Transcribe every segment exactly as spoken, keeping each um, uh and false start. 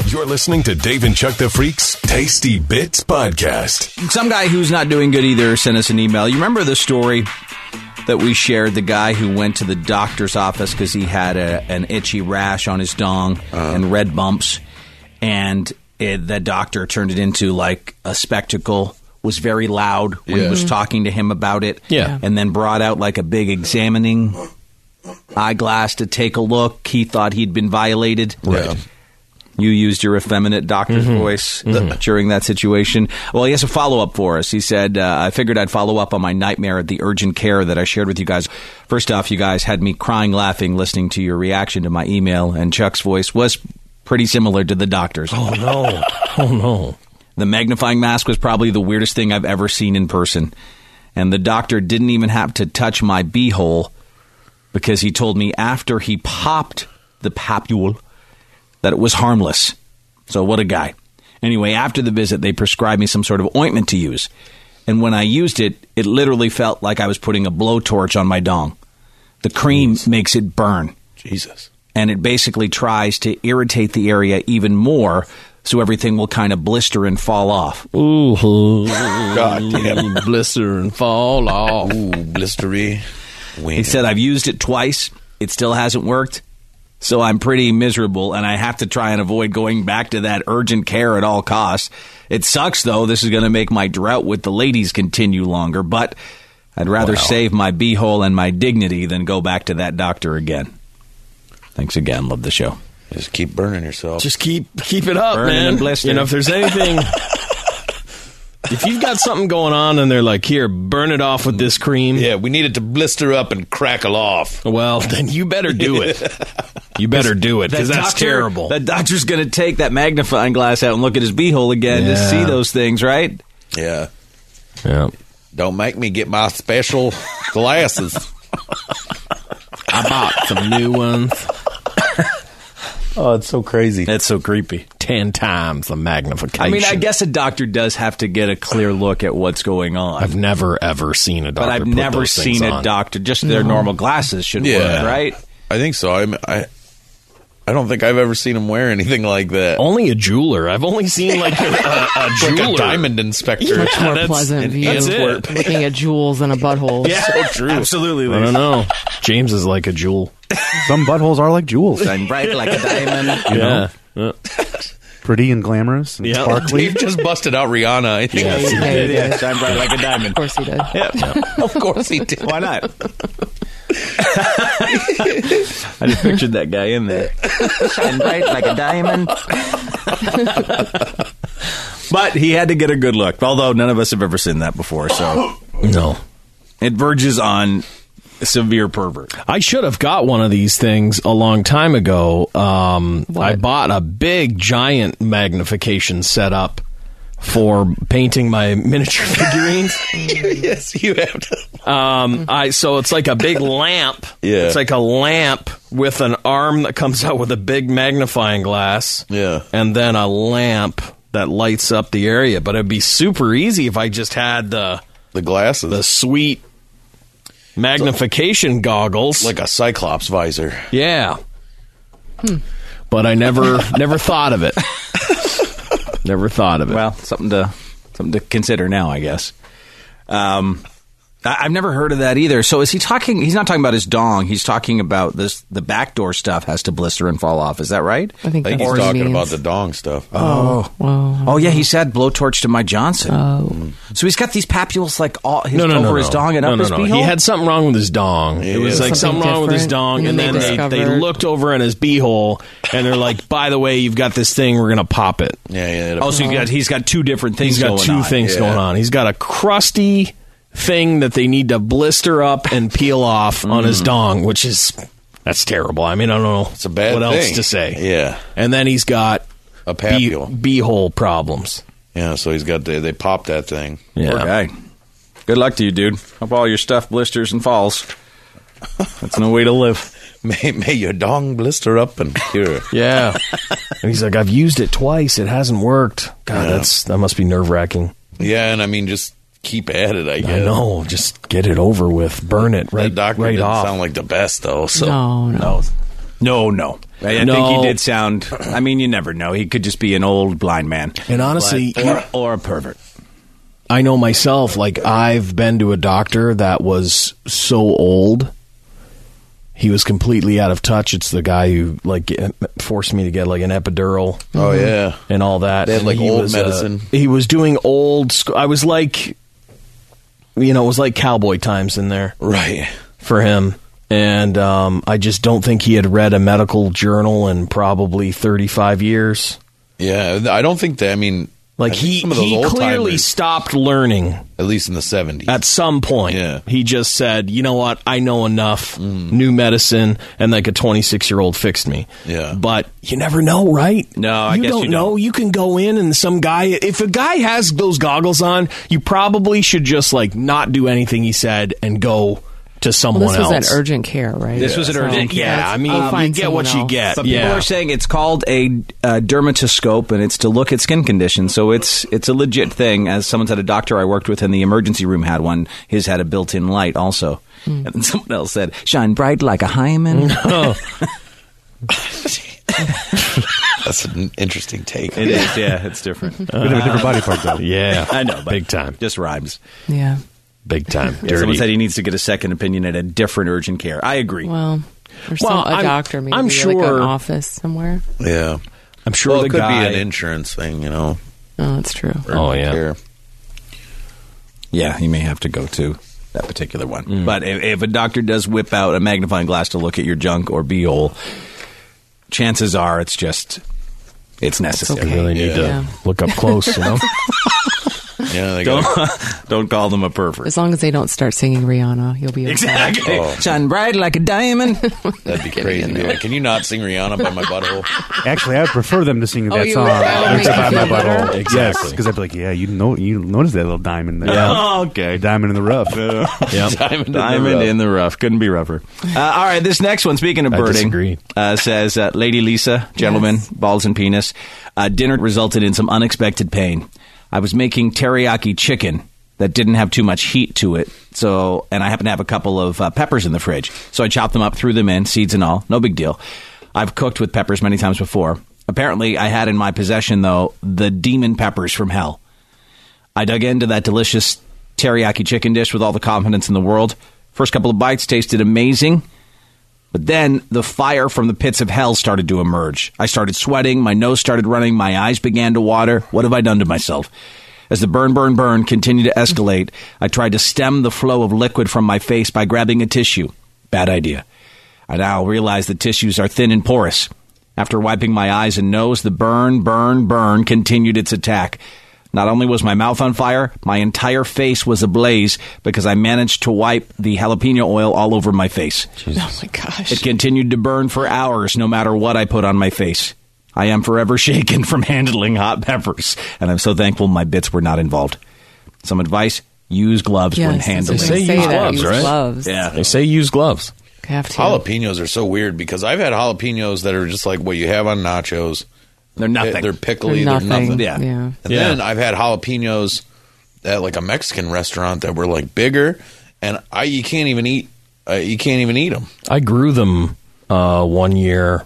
You're listening to Dave and Chuck the Freak's Tasty Bits Podcast. Some guy who's not doing good either sent us an email. You remember the story that we shared, the guy who went to the doctor's office because he had a, an itchy rash on his dong uh-huh. and red bumps, and it, the doctor turned it into like a spectacle, was very loud when yeah. he was talking to him about it, yeah. and then brought out like a big examining eyeglass to take a look. He thought he'd been violated. Right. You used your effeminate doctor's mm-hmm. voice mm-hmm. during that situation. Well, he has a follow-up for us. He said, uh, I figured I'd follow up on my nightmare at the urgent care that I shared with you guys. First off, you guys had me crying laughing listening to your reaction to my email, and Chuck's voice was pretty similar to the doctor's. Oh, no. Oh, no. The magnifying mask was probably the weirdest thing I've ever seen in person. And the doctor didn't even have to touch my beehole because he told me after he popped the papule that it was harmless. So what a guy. Anyway, after the visit, they prescribed me some sort of ointment to use. And when I used it, it literally felt like I was putting a blowtorch on my dong. The cream Jeez. makes it burn. Jesus. And it basically tries to irritate the area even more so everything will kind of blister and fall off. Ooh. God damn. Blister and fall off. Ooh, blistery. Wiener. He said, I've used it twice. It still hasn't worked. So I'm pretty miserable, and I have to try and avoid going back to that urgent care at all costs. It sucks, though. This is going to make my drought with the ladies continue longer, but I'd rather wow. save my beehole and my dignity than go back to that doctor again. Thanks again. Love the show. Just keep burning yourself. Just keep keep it up, burning man. And blistering. You know, if there's anything... If you've got something going on and they're like, here, burn it off with this cream. Yeah, we need it to blister up and crackle off. Well, then you better do it. You better do it, because that that's doctor, terrible. That doctor's going to take that magnifying glass out and look at his beehole again yeah. to see those things, right? Yeah. Yeah. Don't make me get my special glasses. I bought some new ones. Oh, it's so crazy. That's so creepy. Ten times the magnification. I mean, I guess a doctor does have to get a clear look at what's going on. I've never, ever seen a doctor But I've put never those seen a on. doctor. Just their no. normal glasses should yeah. work, right? I think so. I, I I don't think I've ever seen him wear anything like that. Only a jeweler. I've only seen like a, a, a jeweler. Like a diamond inspector. Yeah, Much more pleasant view. Looking at jewels and a butthole. Yeah, so true. Absolutely. I don't know. James is like a jewel. Some buttholes are like jewels. Shine bright like a diamond. You yeah. know? yeah. Pretty and glamorous and yep. sparkly. Dave just busted out Rihanna, I think. Yes, he did. Yeah, shine bright like a diamond. Of course he did. Yeah. Yeah. Of course he did. Why not? I just pictured that guy in there. Shine bright like a diamond. But he had to get a good look, although none of us have ever seen that before, so. No. It verges on severe pervert. I should have got one of these things a long time ago. Um, I bought a big, giant magnification setup for painting my miniature figurines. Yes, you have to. Um, I so it's like a big lamp. Yeah. It's like a lamp with an arm that comes out with a big magnifying glass. Yeah. And then a lamp that lights up the area. But it'd be super easy if I just had the the glasses, the sweet magnification goggles, like a Cyclops visor. Yeah. Hmm. But I never never thought of it. Never thought of it. Well, something to something to consider now, I guess. Um, I, I've never heard of that either. So is he talking? He's not talking about his dong. He's talking about this. The backdoor stuff has to blister and fall off. Is that right? I think, I think that's he's what he talking means. about the dong stuff. Oh, oh, oh yeah. He said blowtorch to my Johnson. Oh, so he's got these papules like all his, no, no, over no, his no. dong and no, up no, his no. beehole. He had something wrong with his dong. Yeah, it was yeah. like something something wrong with his different, dong, and, and then they they, they discovered- looked over in his beehole, and they're like, "By the way, you've got this thing. We're gonna pop it." Yeah, yeah. Oh, so he got, he's got two different things He's got going two on. things Yeah. going on. He's got a crusty thing that they need to blister up and peel off on his dong, which is that's terrible. I mean, I don't know It's a bad what thing. else to say. Yeah. And then he's got A bee, papule. beehole problems. Yeah, so he's got the, they popped that thing. Yeah. Poor guy. Good luck to you, dude. Hope all your stuff blisters and falls. That's no way to live. May, may your dong blister up and cure. Yeah. And he's like, I've used it twice. It hasn't worked. God, Yeah. that's that must be nerve-wracking. Yeah, and I mean, just keep at it, I guess. I know. Just get it over with. Burn it right, That doctor right didn't off. sound like the best, though. So. no, no. No. No, no. I, I No. think he did sound. I mean, you never know. He could just be an old blind man. And honestly, But- or, or a pervert. I know myself, like, I've been to a doctor that was so old, he was completely out of touch. It's the guy who, like, get- forced me to get, like, an epidural. Oh, yeah. And all that. They had, And like, he old was, uh, medicine. he was doing old... Sc- I was like... You know, it was like cowboy times in there Right. for him. And um, I just don't think he had read a medical journal in probably thirty-five years. Yeah, I don't think that, I mean... Like, I think he, some of those he old clearly timers, stopped learning at least in the seventies. at some point. Yeah. He just said, you know what, I know enough, new medicine, and like a twenty-six-year-old fixed me. Yeah. But you never know, right? No, I you guess don't you know. don't. You can go in and some guy, if a guy has those goggles on, you probably should just like not do anything he said and go to someone Well, this was else. at urgent care, right? This was at So, urgent- Yeah, that's- I mean, I'll you find get what someone you else. get. But yeah. people are saying it's called a uh, dermatoscope, and it's to look at skin conditions. So it's it's a legit thing. As someone said, a doctor I worked with in the emergency room had one. His had a built-in light also. And then someone else said, "Shine bright like a hymen." That's an interesting take. It is, yeah, it's different. Bit of a different body part, though. Yeah, I know, but big time, just rhymes. Yeah. big time. Yeah, someone Dirty. said he needs to get a second opinion at a different urgent care. I agree. Well, or some, Well, a I'm- doctor, maybe I'm like sure- an office somewhere. Yeah. I'm sure Well, the it could guy. be an insurance thing, you know. Oh, that's true. Oh, yeah. Care. Yeah, he may have to go to that particular one. But if, if a doctor does whip out a magnifying glass to look at your junk or b-hole, chances are it's just it's necessary. okay. You really need Yeah. to Yeah. look up close, you know. Yeah, they Don't got don't call them a pervert. As long as they don't start singing Rihanna, you'll be okay. Exactly. Oh. Shine bright like a diamond. that'd be crazy. Be like, can you not sing Rihanna by my butthole? Actually, I would prefer them to sing Oh, that you song. would? That would than make to you Buy feel My better? Butthole. Exactly. Because I'd be like, yeah, you know, you notice that little diamond there. Oh, okay. Diamond in the rough. Yep. Diamond, in the Diamond rough. in the rough. Couldn't be rougher. Uh, all right, this next one, speaking of I birding, disagree. uh, says uh, Lady Lisa, gentlemen, Yes. balls and penis. Uh, dinner resulted in some unexpected pain. I was making teriyaki chicken that didn't have too much heat to it. So, and I happen to have a couple of uh, peppers in the fridge. So I chopped them up, threw them in, seeds and all. No big deal. I've cooked with peppers many times before. Apparently, I had in my possession, though, the demon peppers from hell. I dug into that delicious teriyaki chicken dish with all the confidence in the world. First couple of bites tasted amazing. But then the fire from the pits of hell started to emerge. I started sweating. My nose started running. My eyes began to water. What have I done to myself? As the burn, burn, burn continued to escalate, I tried to stem the flow of liquid from my face by grabbing a tissue. Bad idea. I now realize that tissues are thin and porous. After wiping my eyes and nose, the burn, burn, burn continued its attack. Not only was my mouth on fire, my entire face was ablaze because I managed to wipe the jalapeno oil all over my face. Oh my gosh. It continued to burn for hours no matter what I put on my face. I am forever shaken from handling hot peppers, and I'm so thankful my bits were not involved. Some advice, use gloves Yes, when that's what handling. they Say say use that, gloves, use right? gloves. Yeah. They say use gloves. Have to. Jalapenos are so weird because I've had jalapenos that are just like what you have on nachos. They're nothing. They're pickly. They're They're nothing. nothing. Yeah. Yeah. And Yeah. then I've had jalapenos at like a Mexican restaurant that were like bigger, and I you can't even eat. Uh, you can't even eat them. I grew them uh, one year,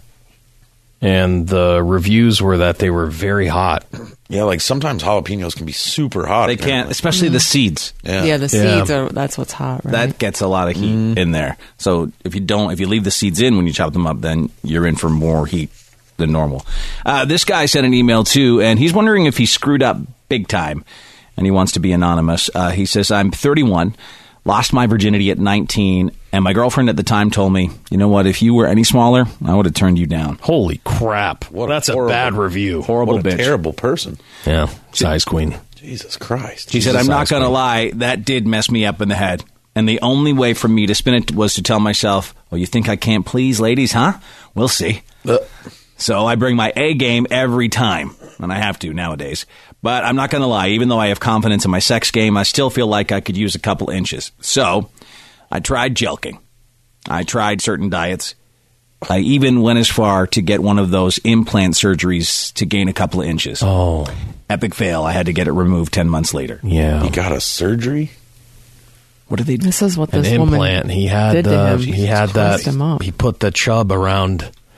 and the reviews were that they were very hot. Yeah, like sometimes jalapenos can be super hot. They can't, apparently. especially the seeds. Yeah. Yeah, the Yeah. seeds are, that's what's hot, right? That gets a lot of heat in there. So if you don't, if you leave the seeds in when you chop them up, then you're in for more heat than normal. Uh, this guy sent an email too, and he's wondering if he screwed up big time, and he wants to be anonymous. Uh, he says, I'm thirty-one, lost my virginity at nineteen, and my girlfriend at the time told me, you know what, if you were any smaller, I would have turned you down. Holy crap! What That's a horrible- bad review. Horrible What a bitch. terrible person. Yeah, size queen. Jesus Christ. She said, Jesus I'm not Christ, going to man. lie, that did mess me up in the head. And the only way for me to spin it was to tell myself, oh, you think I can't please ladies, huh? We'll see. Uh, So I bring my A game every time, and I have to nowadays. But I'm not going to lie, even though I have confidence in my sex game, I still feel like I could use a couple inches. So I tried jelking. I tried certain diets. I even went as far to get one of those implant surgeries to gain a couple of inches. Oh, Epic fail. I had to get it removed ten months later. yeah. he got a surgery? What did they do? This is what An this implant. woman He had did to the. him. He had that. Messed him up. He put the chub around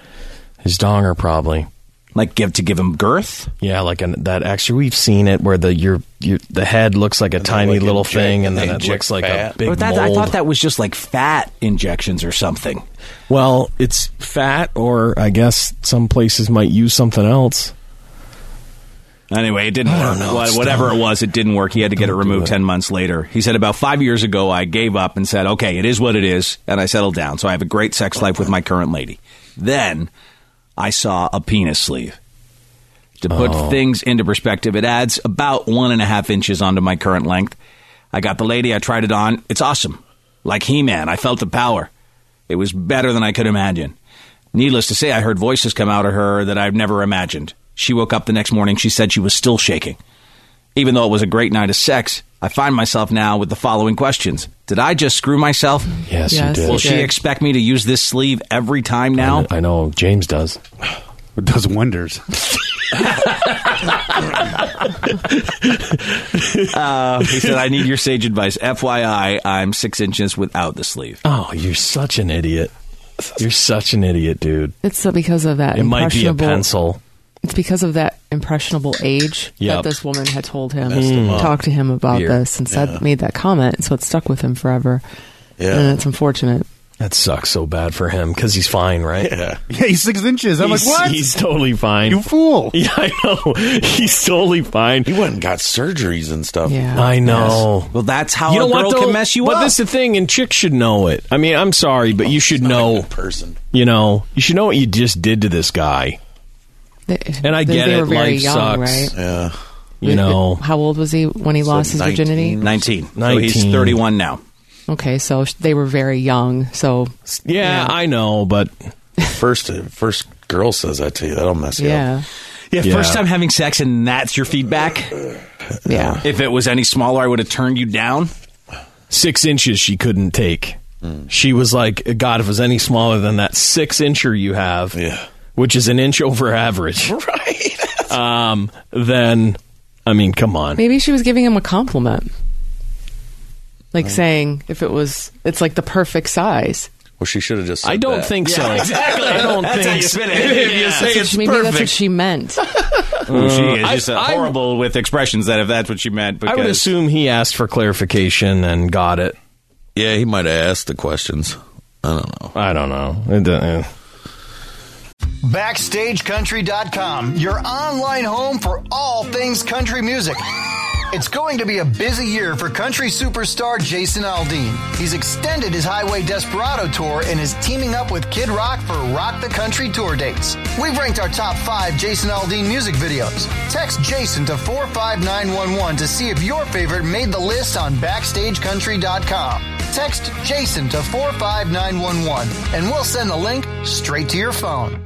His donger, probably. Like give to give him girth? Yeah, like an, that extra. We've seen it where the your your the head looks like a tiny like little inject- thing, and then they it inject looks like fat. a big But that, mold. I thought that was just like fat injections or something. Well, it's fat, or I guess some places might use something else. Anyway, it didn't I work. don't know. Wha- It's Whatever dumb. it was, it didn't work. He had to get it Don't do removed it. ten months later. He said, about five years ago, I gave up and said, okay, it is what it is. And I settled down. So I have a great sex life with my current lady. Then I saw a penis sleeve. To put Oh. things into perspective, it adds about one and a half inches onto my current length. I got the lady. I tried it on. It's awesome. Like He-Man. I felt the power. It was better than I could imagine. Needless to say, I heard voices come out of her that I've never imagined. She woke up the next morning. She said she was still shaking. Even though it was a great night of sex, I find myself now with the following questions. Did I just screw myself? Yes, you Yes. did. Will You she did. expect me to use this sleeve every time now? I know James does. It does wonders. Uh, he said, I need your sage advice. F Y I, I'm six inches without the sleeve. Oh, you're such an idiot. You're such an idiot, dude. It's uh, because of that It might be a impressionable. pencil. It's because of that impressionable age Yep. that this woman had told him, him up. talked to him about Weird. this, and said Yeah. made that comment. So it stuck with him forever. Yeah. And it's unfortunate. That sucks so bad for him because he's fine, right? Yeah. Yeah, he's six inches. I'm he's, like, what? He's totally fine. You fool. Yeah, I know. He's totally fine. He went and got surgeries and stuff. Yeah. I know. Well, that's how You know a girl what, though? can mess you but up. this is the thing, and chicks should know it. I mean, I'm sorry, but you should Not a know. good person. You know, you should know what you just did to this guy. They, And I they, get they it, were very life young, sucks. right? Yeah. You know, How old was he when he lost his nineteen. virginity? nineteen. So he's nineteen. thirty-one now. Okay, so sh- they were very young. So yeah, Yeah. I know, but First, first girl says that to you. That'll mess you up. yeah, Yeah, Yeah. first time having sex and that's your feedback? yeah. If it was any smaller, I would have turned you down. six inches she couldn't take. She was like, God, if it was any smaller than that six incher you have, Yeah. which is an inch over average, Right. um, then, I mean, come on. Maybe she was giving him a compliment, like saying if it was, it's like the perfect size. Well, she should have just said I don't that. think so. exactly. I don't That's think how you so. spin it. If you Yeah. say So it's she- maybe that's what perfect. she meant. Ooh, she is I- just uh, I- horrible with expressions that if that's what she meant. Because I would assume he asked for clarification and got it. Yeah, he might have asked the questions. I don't know. I don't know. It doesn't- Backstage Country dot com, your online home for all things country music. It's going to be a busy year for country superstar Jason Aldean. He's extended his Highway Desperado tour and is teaming up with Kid Rock for Rock the Country tour dates. We've ranked our top five Jason Aldean music videos. Text Jason to four five nine one one to see if your favorite made the list on Backstage Country dot com. Text Jason to four five nine one one and we'll send the link straight to your phone.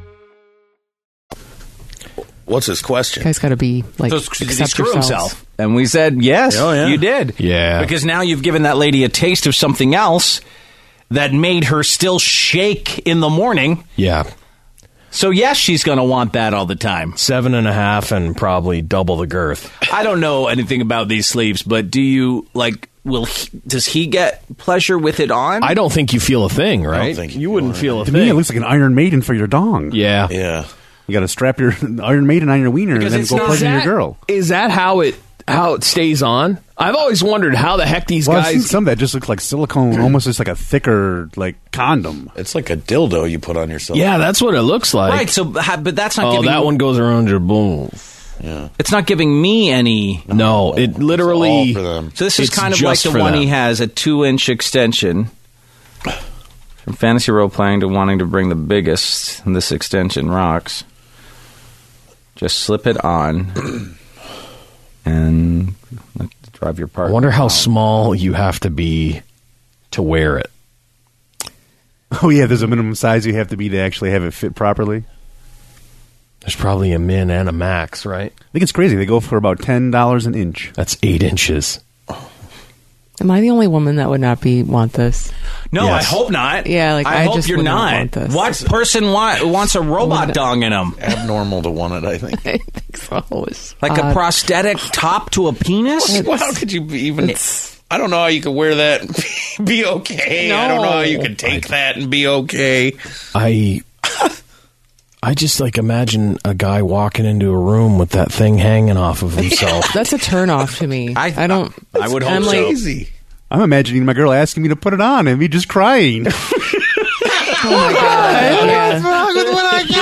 What's his question? Guy's got to be like So, did he accept screw yourselves. himself? And we said, yes, Oh, yeah. you did. Yeah. Because now you've given that lady a taste of something else that made her still shake in the morning. Yeah. So, yes, she's going to want that all the time. Seven and a half and probably double the girth. I don't know anything about these sleeves, but do you, like, will he, does he get pleasure with it on? I don't think you feel a thing, right? think you you wouldn't are. feel a To thing. me, it looks like an Iron Maiden for your dong. yeah. Yeah. You got to strap your Iron Maiden on your wiener Because and then it's go not pleasure your that- girl. Is that how it how it stays on? I've always wondered how the heck these Well, I've seen guys. some that just looks like silicone, almost just like a thicker like condom. It's like a dildo you put on yourself. Yeah, that's what it looks like. Right, so, ha- but that's not Oh, giving that one goes around your balls. Yeah. It's not giving me any. No, it literally. all for them. So this is It's kind of like just the for one them. he has, a two-inch extension. From fantasy role-playing to wanting to bring the biggest, and this extension rocks. Just slip it on and let it drive your I partner. wonder how out. small you have to be to wear it. Oh yeah, there's a minimum size you have to be to actually have it fit properly. There's probably a min and a max, right? I think it's crazy. They go for about ten dollars an inch. That's eight inches. Am I the only woman that would not be want this? No, Yes. I hope not. Yeah, like, I, I hope just you're would not not. want this. What person wa- wants a robot Would- dong in him? Abnormal to want it, I think. I think so. It's Like a odd. prosthetic top to a penis? Well, how could you be even? It's- I don't know how you could wear that and be okay. I don't know how you could take that and be okay. I I just like imagine a guy walking into a room with that thing hanging off of himself. That's a turnoff to me. I, I don't. I would hope I'm so. like, Easy. I'm imagining my girl asking me to put it on and me just crying. oh my god! Yeah. wrong with what I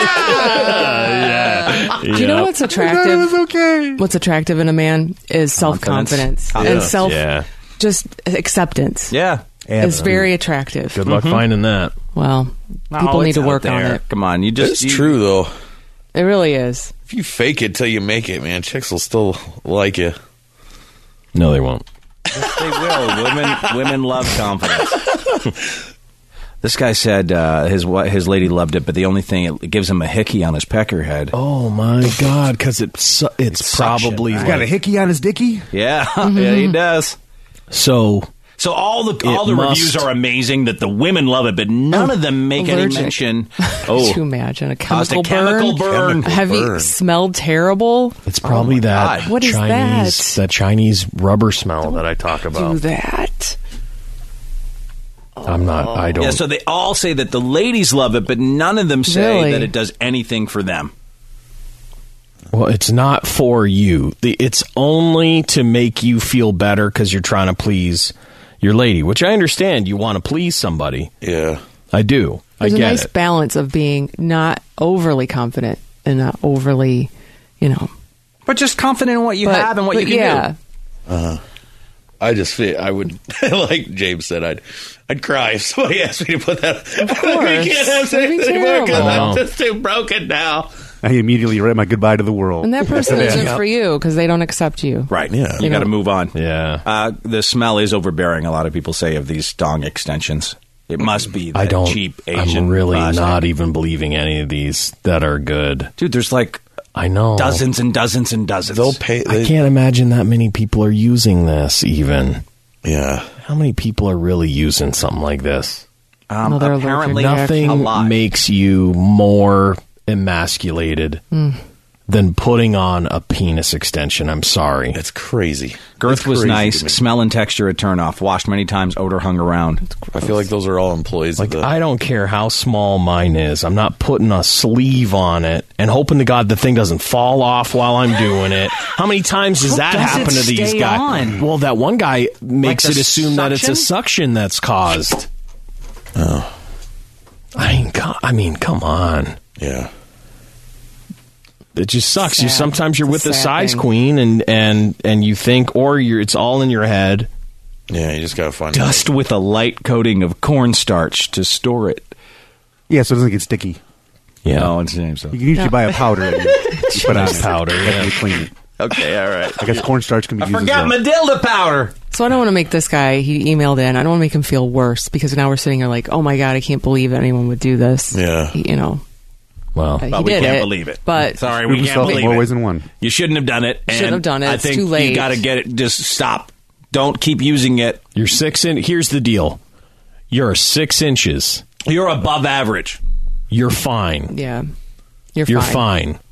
got? Do you know what's It attractive? was okay. What's attractive in a man is self confidence and Yeah. self Yeah. just acceptance. Yeah. It's very attractive. Good luck finding that. Well, Oh, people need it's to out work on there. it. Come on, you just It's you- true though. It really is. If you fake it till you make it, man, chicks will still like you. No, they won't. They will. Women, women love confidence. This guy said uh, his wa- his lady loved it, but the only thing it gives him a hickey on his pecker head. Oh my god! Because it's su- it's, It's suction, probably right? He's got a hickey on his dicky. Yeah, yeah, he does. so. So all the all It the must- reviews are amazing that the women love it, but none of them make any allergic. mention. Could Oh, you imagine a caused chemical a chemical burn? burn. Chemical Have you burn. smelled terrible? It's probably that God. What is Chinese that? Chinese rubber smell that I talk Do about. that. I'm not. I don't. Yeah, so they all say that the ladies love it, but none of them say Really? that it does anything for them. Well, it's not for you. The, it's only to make you feel better because you're trying to please your lady, which I understand. You want to please somebody. Yeah. I do. There's I a get nice it. balance of being not overly confident and not overly, you know. But just confident in what you but, have and what but you can yeah. do. I just feel I would like James said I'd I'd cry if somebody asked me to put that. Of course. we can't have That'd be sex anymore because terrible. I'm just too broken now. I immediately write my goodbye to the world. And that person isn't for you because they don't accept you. Right. Yeah. You You got to know. move on. Yeah. Uh, the smell is overbearing, a lot of people say, of these dong extensions. It must be that I don't. cheap Asian I'm really plastic. not even believing any of these that are good. Dude, there's like I know. dozens and dozens and dozens. They'll pay. I They, can't imagine that many people are using this. Even yeah. how many people are really using something like this? Um, No, they're allergic. apparently Nothing a lot. makes you more emasculated Hmm. than putting on a penis extension. I'm sorry. It's crazy. Girth It's was crazy nice. to me. Smell and texture a turn off. Washed many times. Odor hung around. I feel like those are all employees Like, of the. I don't care how small mine is. I'm not putting a sleeve on it and hoping to God the thing doesn't fall off while I'm doing it. How many times does that does it happen to these stay guys? on? Well, that one guy makes Like it the assume that it's a suction that's caused. Oh. I mean, co- I mean, come on. Yeah. It just sucks. You Sad. sometimes you're It's with a the sad size thing. queen and and and you think, or you're it's all in your head. Yeah. You just gotta find Dust with a light coating of cornstarch to store it. Yeah, so it doesn't get sticky. Yeah, No, it's James. You can usually buy a powder that you, you put on Nice it. powder, After yeah. you clean it. Okay, all right. I guess cornstarch can be I used forgot as well. Madilda powder. So I don't want to make this guy, he emailed in, I don't want to make him feel worse because now we're sitting here like, oh my God, I can't believe anyone would do this. Yeah. He- you know, well, he But we did can't it, believe it. But Sorry, Screw we can't yourself in believe more it. ways than one. You shouldn't have done it. Shouldn't and have done it. I It's think too late. you got to get it. Just stop. Don't keep using it. you're six in. Here's the deal: you're six inches. You're above average. You're fine. yeah, you're, You're fine. fine.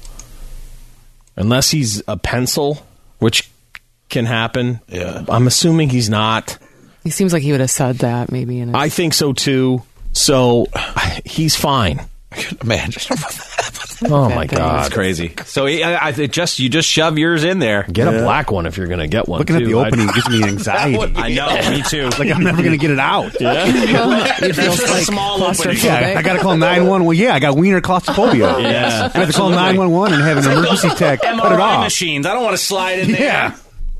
Unless he's a pencil, which can happen. Yeah. I'm assuming he's not. He seems like he would have said that maybe. In a, I think so too. So he's fine. Imagine. Oh my thing. God! It's crazy. So I, I it just you just shove yours in there. Get a black one if you're going to get one. Looking at too. the opening gives me anxiety. I know. Me too. Like I'm never going to get it out. Yeah, you feel It's a like small opening. claustrophobic. I got to call nine one one. Yeah, I got wiener claustrophobia. Yeah. I have to call nine one one and have an emergency tech cut it M R I off. machines. I don't want to slide in there. Yeah.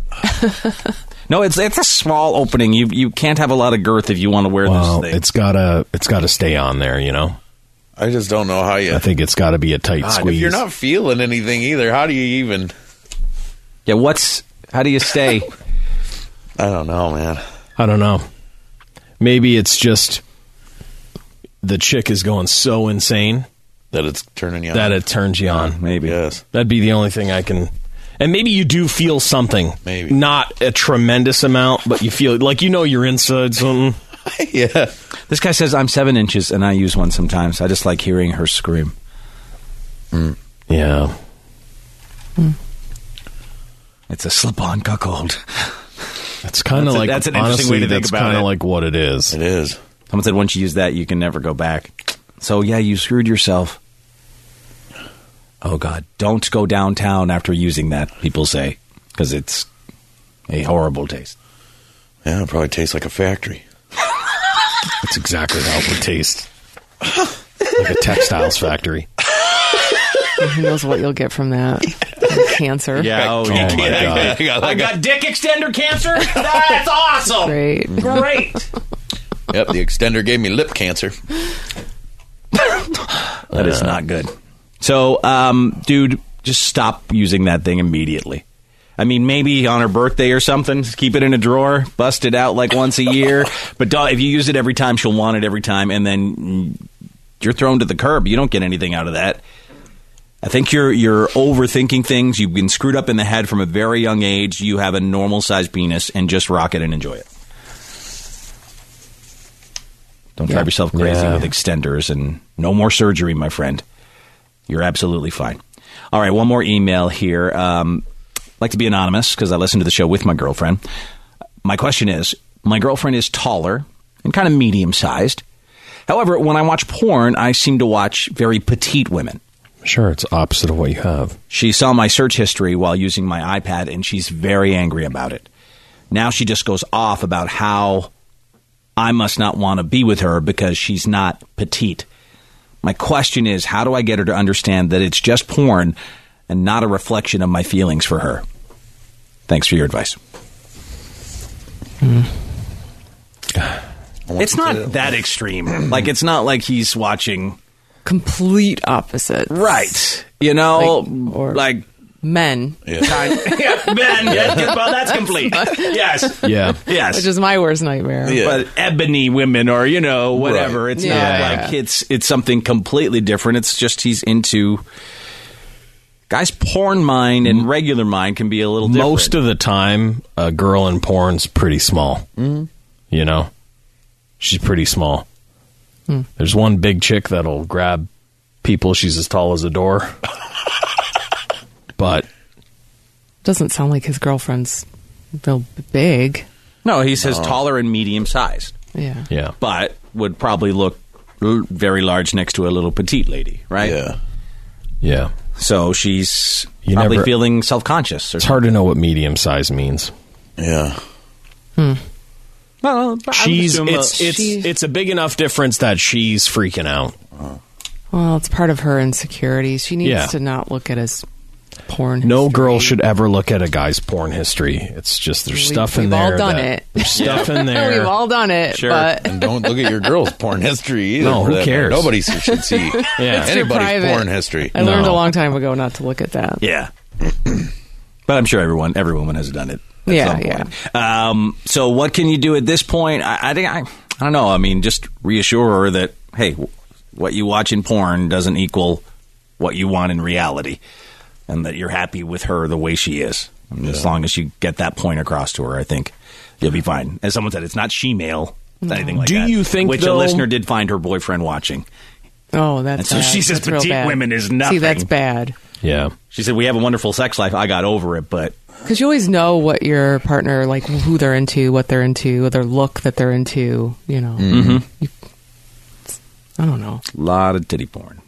No, it's it's a small opening. You you can't have a lot of girth if you want to wear Well, this thing. it's gotta it's gotta stay on there. You know. I just don't know how you. I think it's got to be a tight God, squeeze. if you're not feeling anything either, how do you even? Yeah. What's how do you stay? I don't know, man. I don't know. Maybe it's just the chick is going so insane That it's turning you on. that it turns you on. Maybe. Yes. That'd be the only thing I can. And maybe you do feel something. Maybe. Not a tremendous amount, but you feel like you know you're inside something. Yeah. This guy says I'm seven inches and I use one sometimes. I just like hearing her scream. Yeah. It's a slip-on cuckold. That's kind of That's a- like, that's an interesting honestly, way to think that's about kind it. of like what it is. It is. Someone said once you use that, you can never go back. So yeah, you screwed yourself. Oh, God. Don't go downtown after using that, people say, because it's a horrible taste. Yeah, it probably tastes like a factory. That's exactly how it would taste. Like a textiles factory. Who knows what you'll get from that? Cancer. Yeah, oh, Oh, yeah. my God. I got, I got dick extender cancer? That's awesome! Great. Great! Yep, the extender gave me lip cancer. That is not good. So, um, dude, just stop using that thing immediately. I mean, maybe on her birthday or something, keep it in a drawer, bust it out like once a year. But don't, if you use it every time, she'll want it every time, and then you're thrown to the curb. You don't get anything out of that. I think you're you're overthinking things. You've been screwed up in the head from a very young age. You have a normal-sized penis, and just rock it and enjoy it. Don't drive yourself crazy Yeah. with extenders, and no more surgery, my friend. You're absolutely fine. All right, one more email here. Um, I'd like to be anonymous because I listen to the show with my girlfriend. My question is, my girlfriend is taller and kind of medium-sized. However, when I watch porn, I seem to watch very petite women. Sure, it's opposite of what you have. She saw my search history while using my iPad, and she's very angry about it. Now she just goes off about how I must not want to be with her because she's not petite. My question is, how do I get her to understand that it's just porn and not a reflection of my feelings for her? Thanks for your advice. Hmm. It's not that extreme. Like, it's not like he's watching... Complete opposite. Right. You know, Like- or- like... Men. Yeah. yeah, Ben, yeah, well, that's complete. Yes. Yeah. Yes. Which is my worst nightmare. Yeah. But ebony women or, you know, whatever. Right. It's Yeah. not Yeah. like it's it's something completely different. It's just he's into... Guys' porn mind and regular mind can be a little different. Most of the time, a girl in porn's pretty small. Mm-hmm. You know? She's pretty small. Hmm. There's one big chick that'll grab people. She's as tall as a door. But Doesn't sound like his girlfriend's real big. No, he says taller and medium-sized. Yeah. yeah. But would probably look l- very large next to a little petite lady, right? Yeah. Yeah. So she's You probably never- feeling self-conscious. Or It's hard to know what medium size means. Yeah. Well, I would She's assume, it's uh, it's She- it's a big enough difference that she's freaking out. Well, it's part of her insecurities. She needs Yeah. to not look at his porn. No history. girl should ever look at a guy's porn history. It's just there's We- stuff in we've there. all done that- it. There's stuff in there. We've all done it. Sure. But And don't look at your girl's porn history either. No, for who that cares? matter. Nobody should see Yeah. It's too anybody's private. porn history. I learned No. a long time ago not to look at that. Yeah. But I'm sure everyone, every woman has done it. At Yeah, some point. Um, so what can you do at this point? I, I think I, I don't know. I mean, just reassure her that hey, w- what you watch in porn doesn't equal what you want in reality, and that you're happy with her the way she is. I mean, As long as you get that point across to her, I think you'll be fine. As someone said, it's not she-male, it's anything like Do that. you think, Which a though- listener did find her boyfriend watching. Oh, that's And so bad. she says That's real petite bad. women is See, nothing. that's bad. Yeah. She said, we have a wonderful sex life. I got over it, but... Because you always know what your partner, like who they're into, what they're into, their look that they're into, you know. Mm-hmm. You, I don't know. A lot of titty porn.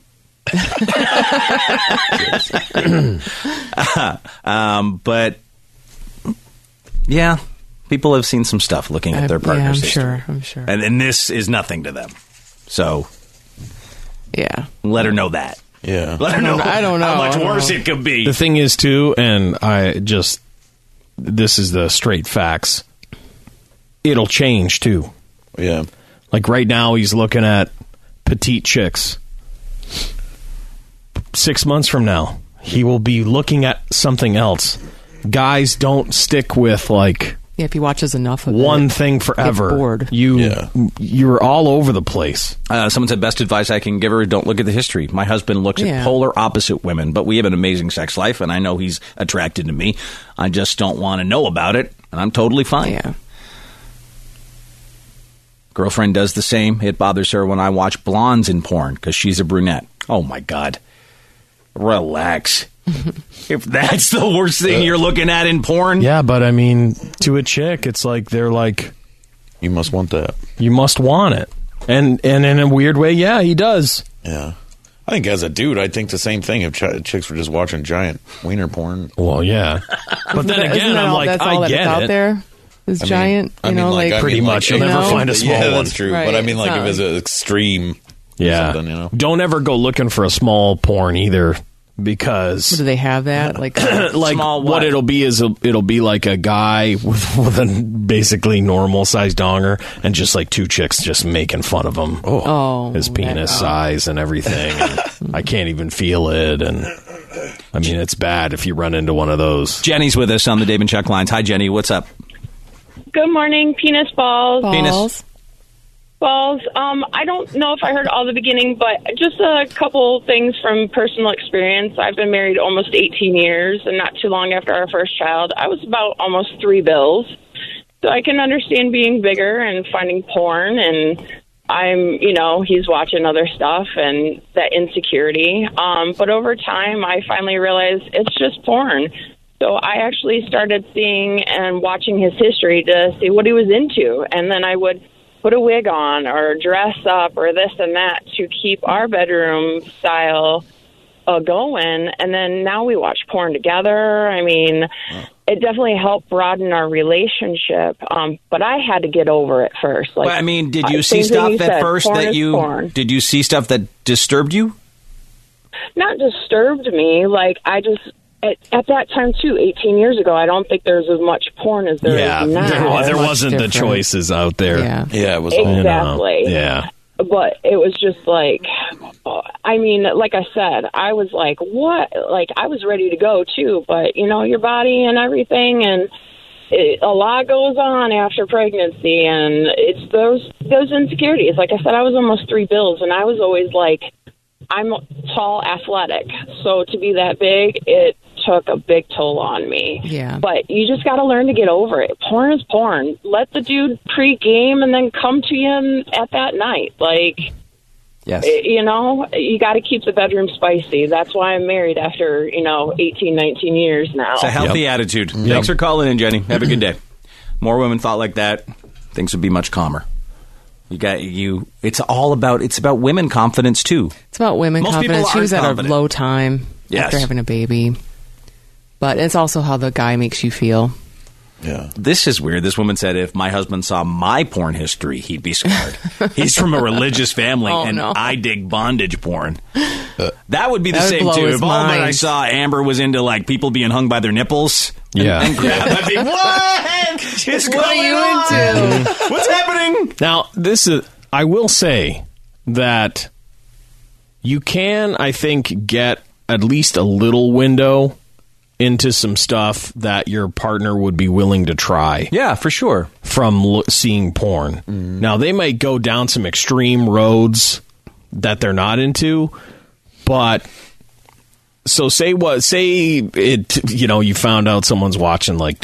um, but yeah, people have seen some stuff looking at Uh, their yeah, partner's I'm history. sure. I'm sure. And, and this is nothing to them. So Yeah. let her know that. Yeah. Let her know I don't know. how much I don't worse know. it could be. The thing is, too, and I just, this is the straight facts, it'll change, too. Yeah. Like right now, he's looking at petite chicks. Six months from now, he will be looking at something else. Guys don't stick with, like, Yeah, if he watches enough of one it, thing forever. Get bored. You, Yeah. You're all over the place. Uh, someone said, best advice I can give her, don't look at the history. My husband looks Yeah. at polar opposite women, but we have an amazing sex life, and I know he's attracted to me. I just don't want to know about it, and I'm totally fine. Yeah. Girlfriend does the same. It bothers her when I watch blondes in porn because she's a brunette. Oh, my God. Relax. If that's the worst thing you're looking at in porn. Yeah, but I mean, to a chick, it's like they're like, You must want that. you must want it. And and in a weird way, yeah, he does. Yeah. I think as a dude, I'd think the same thing if ch- chicks were just watching giant wiener porn. Well, yeah. But then Isn't again, that I'm all, like, that's all I that get it's out it. there is I mean- giant. I you mean, know, like, like, I Pretty mean, much. like, You'll you never know? find a small yeah, one. that's true. Right, But I mean, like, it's if not it's an extreme, Yeah. something, you know. Don't ever go looking for a small porn either, because do they have that? Like, like Small what what? it'll be is a, it'll be like a guy with, with a basically normal sized donger and just like two chicks just making fun of him. oh, His penis size and everything. And I can't even feel it. And I mean, it's bad if you run into one of those. Jenny's with us on the Dave and Chuck lines. Hi, Jenny. What's up? Good morning, penis balls. balls. Penis. Balls. Um, I don't know if I heard all the beginning, but just a couple things from personal experience. I've been married almost eighteen years, and not too long after our first child, I was about almost three bills. So I can understand being bigger and finding porn, and I'm, you know, he's watching other stuff and that insecurity. Um, but over time, I finally realized it's just porn. So I actually started seeing and watching his history to see what he was into, and then I would put a wig on or dress up or this and that to keep our bedroom style uh, going. And then now we watch porn together. I mean, it definitely helped broaden our relationship. Um, but I had to get over it first. Like, Well, I mean, did you uh, see same thing stuff you at said, first porn that is you porn. did you see stuff that disturbed you? Not disturbed me. Like, I just, at, at that time, too, eighteen years ago, I don't think there was as much porn as there Yeah, is now. there, wa- there Much wasn't the different. choices out there. Yeah. Yeah, it was all. You know? Exactly. Yeah. But it was just like, I mean, like I said, I was like, what? Like, I was ready to go, too. But, you know, your body and everything, and it, a lot goes on after pregnancy, and it's those those insecurities. Like I said, I was almost three bills, and I was always like, I'm tall, athletic. So to be that big, it took a big toll on me. Yeah. But you just got to learn to get over it. Porn is porn. Let the dude pre-game and then come to you at that night. Like, Yes. you know, you got to keep the bedroom spicy. That's why I'm married after, you know, eighteen, nineteen years now. It's a healthy attitude. Thanks for calling in, Jenny. Have a good day. More women thought like that, things would be much calmer. You got you. It's all about. It's about women confidence too. It's about women Most people confidence. She aren't was at confident. a low time Yes. after having a baby. But it's also how the guy makes you feel. Yeah. This is weird. This woman said, if my husband saw my porn history, he'd be scarred. He's from a religious family, Oh, and no. I dig bondage porn. That would be the That would same, blow too. his If all of a sudden I mind. saw Amber was into, like, people being hung by their nipples. And, Yeah. and grab, I'd be, what is What are going you on? into? What's happening? Now, this is, I will say that you can, I think, get at least a little window into some stuff that your partner would be willing to try Yeah, for sure. from lo- seeing porn. Now, they might go down some extreme roads that they're not into, but so say what, say it, you know, you found out someone's watching, like,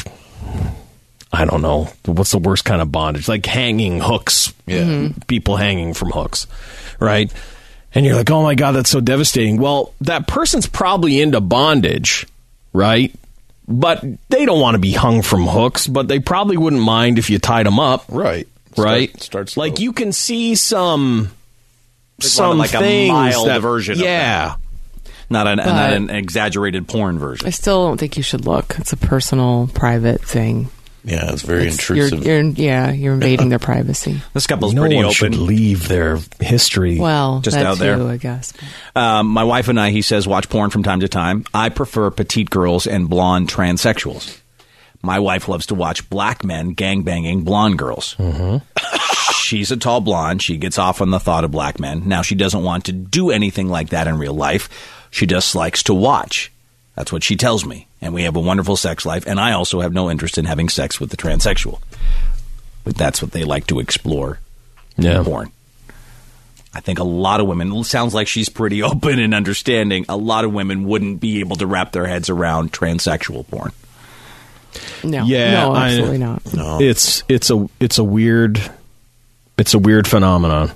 I don't know, what's the worst kind of bondage? Like hanging hooks. Yeah. People hanging from hooks, right? And you're like, oh my God, that's so devastating. Well, that person's probably into bondage, right? But they don't want to be hung from hooks, but they probably wouldn't mind if you tied them up, Right. right? Start, start slow. Like you can see some, some like a things mild that, version of yeah. Not an, But- not an exaggerated porn version. I still don't think you should look. It's a personal, private thing. Yeah, it's very It's- intrusive. You're, you're, yeah, you're invading their privacy. This couple's No pretty one open. should leave their history. Well, Just that out too, there. I guess. Um, my wife and I, he says, watch porn from time to time. I prefer petite girls and blonde transsexuals. My wife loves to watch black men gangbanging blonde girls. Mm-hmm. She's a tall blonde. She gets off on the thought of black men. Now, she doesn't want to do anything like that in real life. She just likes to watch. That's what she tells me. And we have a wonderful sex life. And I also have no interest in having sex with the transsexual. But that's what they like to explore Yeah. in porn. I think a lot of women, it sounds like she's pretty open and understanding. A lot of women wouldn't be able to wrap their heads around transsexual porn. No, Yeah, no, I- absolutely not. It's it's a it's a weird it's a weird phenomenon.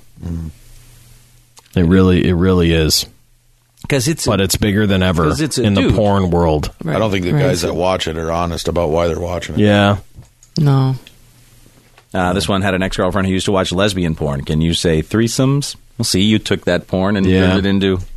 It really it really is. Because it's, But it's bigger than ever 'Cause it's a in dude. the porn world. I don't think the Right. guys that watch it are honest about why they're watching it. Yeah. No. uh, this one had an ex-girlfriend who used to watch lesbian porn. Can you say threesomes? Well, see, you took that porn and Yeah. turned it into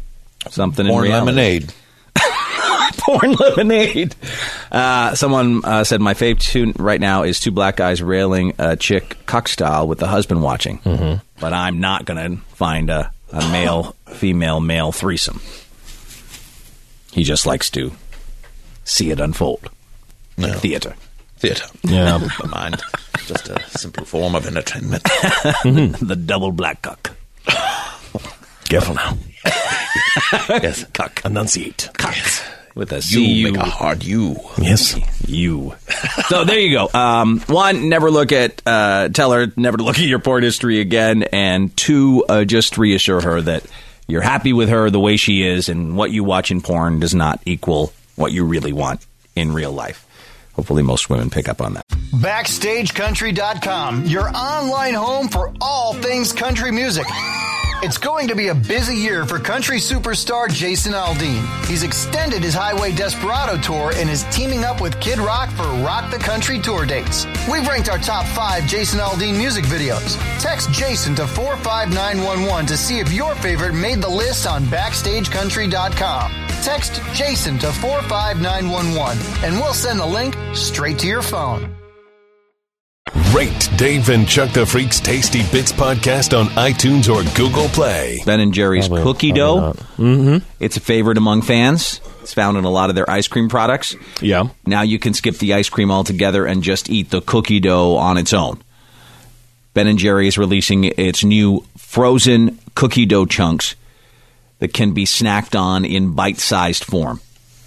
something in Porn reality. lemonade. Porn lemonade. Uh, someone uh, said my fave tune right now is two black guys railing a chick cuck style with the husband watching. Mm-hmm. But I'm not going to find a, a male, female, male threesome. He just likes to see it unfold. No. Like theater. Theater. Yeah. Never mind. Just a simple form of entertainment. The double black cuck. Careful now. Yes. Cuck. Enunciate. Cuck. With a You C. make a hard U. Yes. You. So there you go. Um, one, never look at, uh, tell her never to look at your porn history again. And two, uh, just reassure her that you're happy with her the way she is, and what you watch in porn does not equal what you really want in real life. Hopefully most women pick up on that. Backstage Country dot com, your online home for all things country music. It's going to be a busy year for country superstar Jason Aldean. He's extended his Highway Desperado tour and is teaming up with Kid Rock for Rock the Country tour dates. We've ranked our top five Jason Aldean music videos. Text Jason to four five nine one one to see if your favorite made the list on Backstage Country dot com. Text Jason to four five nine one one and we'll send the link straight to your phone. Rate Dave and Chuck the Freak's Tasty Bits podcast on iTunes or Google Play. Ben and Jerry's Probably- cookie probably dough. not. Mm-hmm. It's a favorite among fans. It's found in a lot of their ice cream products. Yeah. Now you can skip the ice cream altogether and just eat the cookie dough on its own. Ben and Jerry is releasing its new frozen cookie dough chunks that can be snacked on in bite-sized form.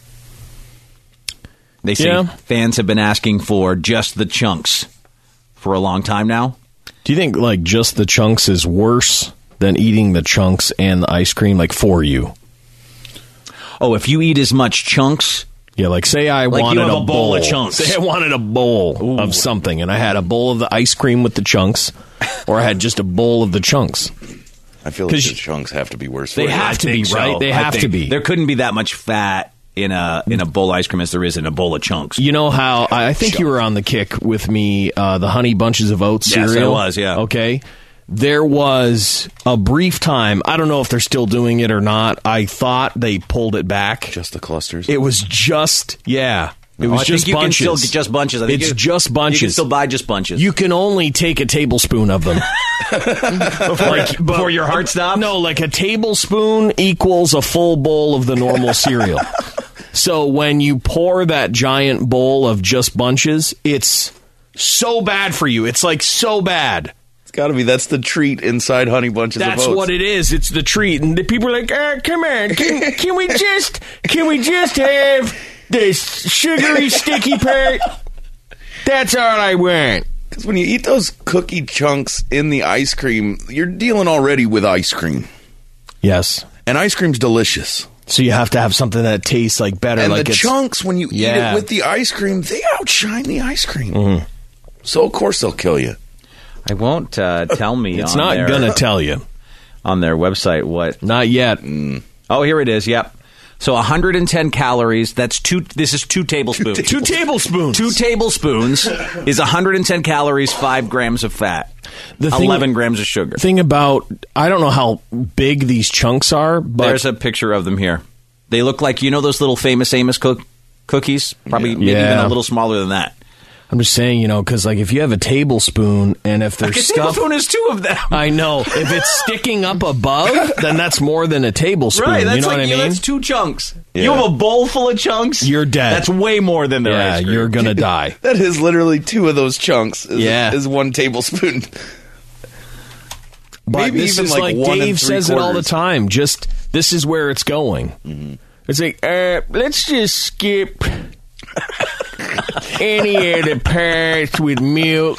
They say Yeah. fans have been asking for just the chunks for a long time now. Do you think like just the chunks is worse than eating the chunks and the ice cream, like for you? Oh, if you eat as much chunks, Yeah, like say I Like, you wanted have a, a bowl of chunks. Say I wanted a bowl of something, and I had a bowl of the ice cream with the chunks, or I had just a bowl of the chunks. I feel like 'Cause the chunks have to be worse. they for you. have to be, think so. right? They I have to think be. There couldn't be that much fat in a in a bowl of ice cream as there is in a bowl of chunks. You know how I I think you were on the kick with me, uh, the Honey Bunches of Oats Yes, I cereal. was, yeah. Okay. There was a brief time. I don't know if they're still doing it or not. I thought they pulled it back. Just the clusters. It was just yeah. It No, was I just think you bunches. can still get just bunches. I think It's you- just bunches. You can still buy just bunches. You can only take a tablespoon of them. before, before your heart stops? No, like a tablespoon equals a full bowl of the normal cereal. So when you pour that giant bowl of just bunches, it's so bad for you. It's like so bad. It's got to be. That's the treat inside Honey Bunches That's of Oats. what it is. It's the treat, and the people are like, ah, "Come on, can, can we just, can we just have this sugary sticky part? That's all I want." Because when you eat those cookie chunks in the ice cream, you're dealing already with ice cream. Yes. And ice cream's delicious. So you have to have something that tastes like better. And like the it's, chunks, when you eat Yeah. it with the ice cream, they outshine the ice cream. Mm-hmm. So, of course, they'll kill you. I won't uh, tell me. It's on not their, gonna tell you. on their website what. Not yet. Oh, here it is. Yep. So one hundred ten calories. That's two. This is two tablespoons. Two tablespoons. Two tablespoons is one hundred ten calories, five grams of fat, The thing- eleven grams of sugar. Thing about I don't know how big these chunks are, but There's a picture of them here. They look like, you know, those little Famous Amos cook- cookies. Probably maybe Yeah. even a little smaller than that. I'm just saying, you know, because like if you have a tablespoon and if there's Like a stuff, tablespoon is two of them. I know if it's sticking up above, then that's more than a tablespoon. Right, that's you know like what I you- mean? that's two chunks. Yeah. You have a bowl full of chunks. You're dead. That's way more than their Yeah, ice cream. you're gonna die. That is literally two of those chunks. Is, Yeah. is one tablespoon. But Maybe this even is like like one and Dave three says it all the quarters. time. Just this is where it's going. Mm-hmm. It's like uh, let's just skip any of the parts with milk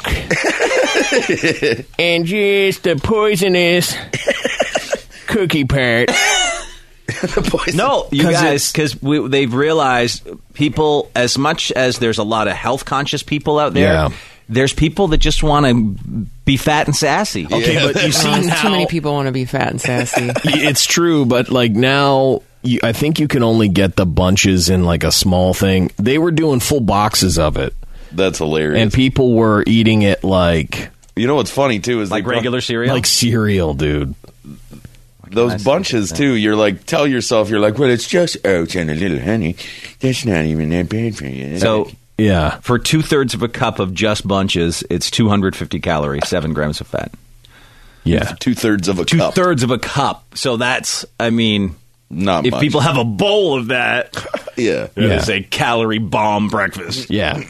and just the poisonous cookie part. The poison. No, you 'Cause guys, because they've realized people, as much as there's a lot of health conscious people out there, Yeah. there's people that just want to be fat and sassy. Okay, Yeah. but you see Uh, now too many people want to be fat and sassy. it's true, but like now, you, I think you can only get the bunches in like a small thing. They were doing full boxes of it, That's hilarious. and people were eating it like you know what's funny, too? Is Like they brought- regular cereal. like cereal, dude. those I see bunches that. too. You're like, tell yourself, you're like, well, it's just oats and a little honey. That's not even that bad for you. So Yeah. for two thirds of a cup of just bunches, it's two hundred fifty calories, seven grams of fat. Yeah. two thirds of a Two cup. thirds of a cup. So that's, I mean, Not if much. people have a bowl of that, yeah. it is a calorie bomb breakfast. Yeah.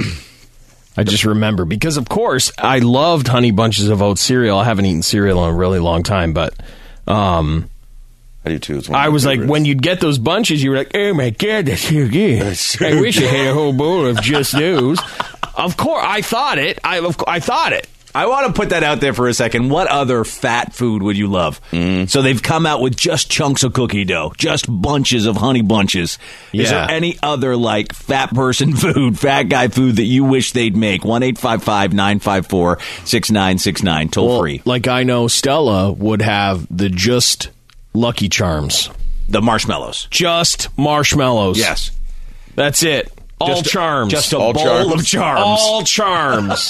I just remember because, of course, I loved Honey Bunches of Oats cereal. I haven't eaten cereal in a really long time, but um, I do too. It's one of I my was like, favorites. when you'd get those bunches, you were like, oh my God, that's so good. That's so I wish I good. had a whole bowl of just those. Of course, I thought it. I, of, I thought it. I want to put that out there for a second. What other fat food would you love? Mm-hmm. So they've come out with just chunks of cookie dough, just bunches of honey bunches. Is Yeah. there any other like fat person food, fat guy food that you wish they'd make? one eight five five nine five four six nine six nine, toll Well, free. like I know Stella would have the just Lucky Charms. The marshmallows. Just marshmallows. Yes. That's it. All Just- charms. Just a All bowl charms. of charms. All charms.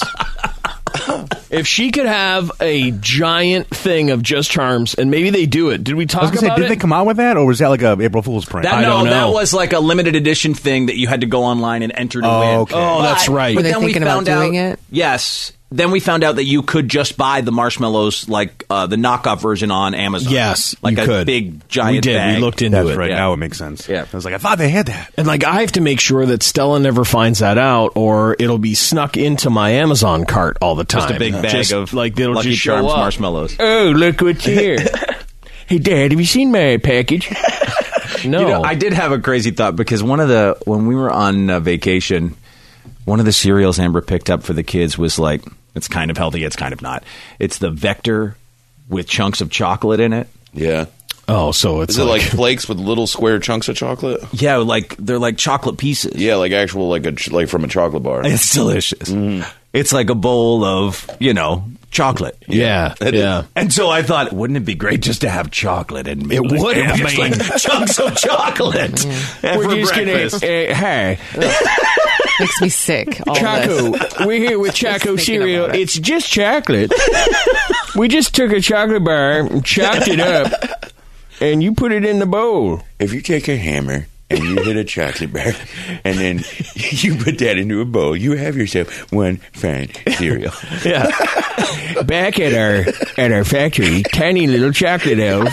If she could have a giant thing of just charms, and maybe they do it. Did we I talk was gonna say, about did it? they come out with that, or was that like a April Fool's prank? That, I no, don't know. that was like a limited edition thing that you had to go online and enter to Oh, win. okay. Oh, that's right. Were they then we thinking about found doing out, it? Yes. Then we found out that you could just buy the marshmallows, like uh, the knockoff version on Amazon. Yes, like you a could. big giant We did. bag. We looked into That's it. right. Yeah. Now it makes sense. Yeah. I was like, I thought they had that. And like, I have to make sure that Stella never finds that out, or it'll be snuck into my Amazon cart all the time. Just a big bag Just, of like it'll Lucky just show Charms up. marshmallows. Oh, look what's here! Hey, Dad, have you seen my package? No, You know, I did have a crazy thought because one of the when we were on uh, vacation, one of the cereals Amber picked up for the kids was like, it's kind of healthy, it's kind of not. It's the Vector with chunks of chocolate in it. Yeah. Oh, so it's Is it like flakes with little square chunks of chocolate? Yeah, like they're like chocolate pieces. Yeah, like actual, like a ch- like from a chocolate bar. It's delicious. It's like a bowl of, you know, chocolate. yeah, It yeah. And so I thought, wouldn't it be great just to have chocolate and It would have just been. like chunks of chocolate for We're just breakfast. gonna, uh, hey, Makes me sick. All Choco. this. We're here with Choco thinking cereal. about it. It's just chocolate. We just took a chocolate bar and chopped it up, and you put it in the bowl. If you take a hammer and you hit a chocolate bar, and then you put that into a bowl, you have yourself one fine cereal. Yeah. Back at our at our factory, tiny little chocolate elves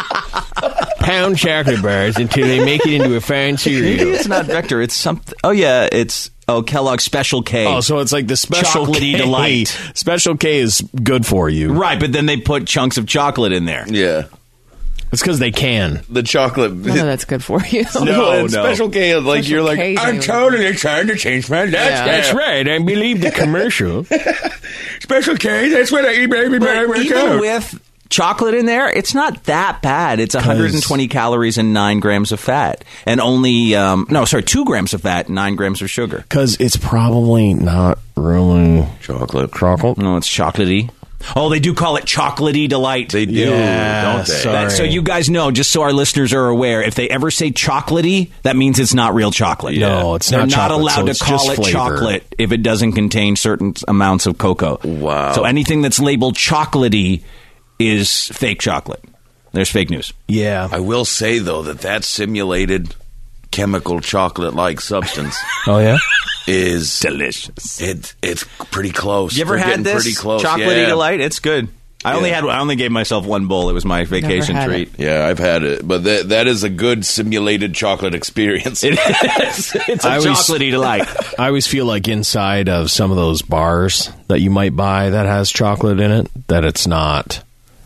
pound chocolate bars until they make it into a fine Maybe cereal. it's not Vector. It's something. Oh yeah, it's oh Kellogg's Special K. Oh, so it's like the special Chocolatey K. delight. Special K is good for you. Right, but then they put chunks of chocolate in there. Yeah. It's because they can. The chocolate. None of that's good for you. No, No, and no. Special K, like Special you're like, K's I'm ain't- totally trying to change my lifestyle. That's right. I believe the commercial. Special K, that's what I eat, baby, But baby, even with chocolate in there, it's not that bad. It's one hundred twenty calories and nine grams of fat, and only um, no, sorry, two grams of fat, and nine grams of sugar. Because it's probably not really chocolate. chocolate. No, it's chocolatey. Oh, they do call it chocolatey delight. They do, Yeah, don't they? sorry. That- so you guys know, just so our listeners are aware, if they ever say chocolatey, that means it's not real chocolate. No, it's They're not not chocolate, allowed so to it's call just it flavor. chocolate if it doesn't contain certain amounts of cocoa. Wow. So anything that's labeled chocolatey is fake chocolate. There's fake news. Yeah. I will say, though, that that simulated chemical chocolate-like substance Oh, yeah? is Delicious. it, it's pretty close. You ever They're had getting this pretty close. chocolatey yeah. delight? It's good. I only Yeah. had I only gave myself one bowl. It was my vacation had treat. Yeah, I've had it, but that that is a good simulated chocolate experience. It is. It's a I always- chocolatey delight. I always feel like inside of some of those bars that you might buy that has chocolate in it, that it's not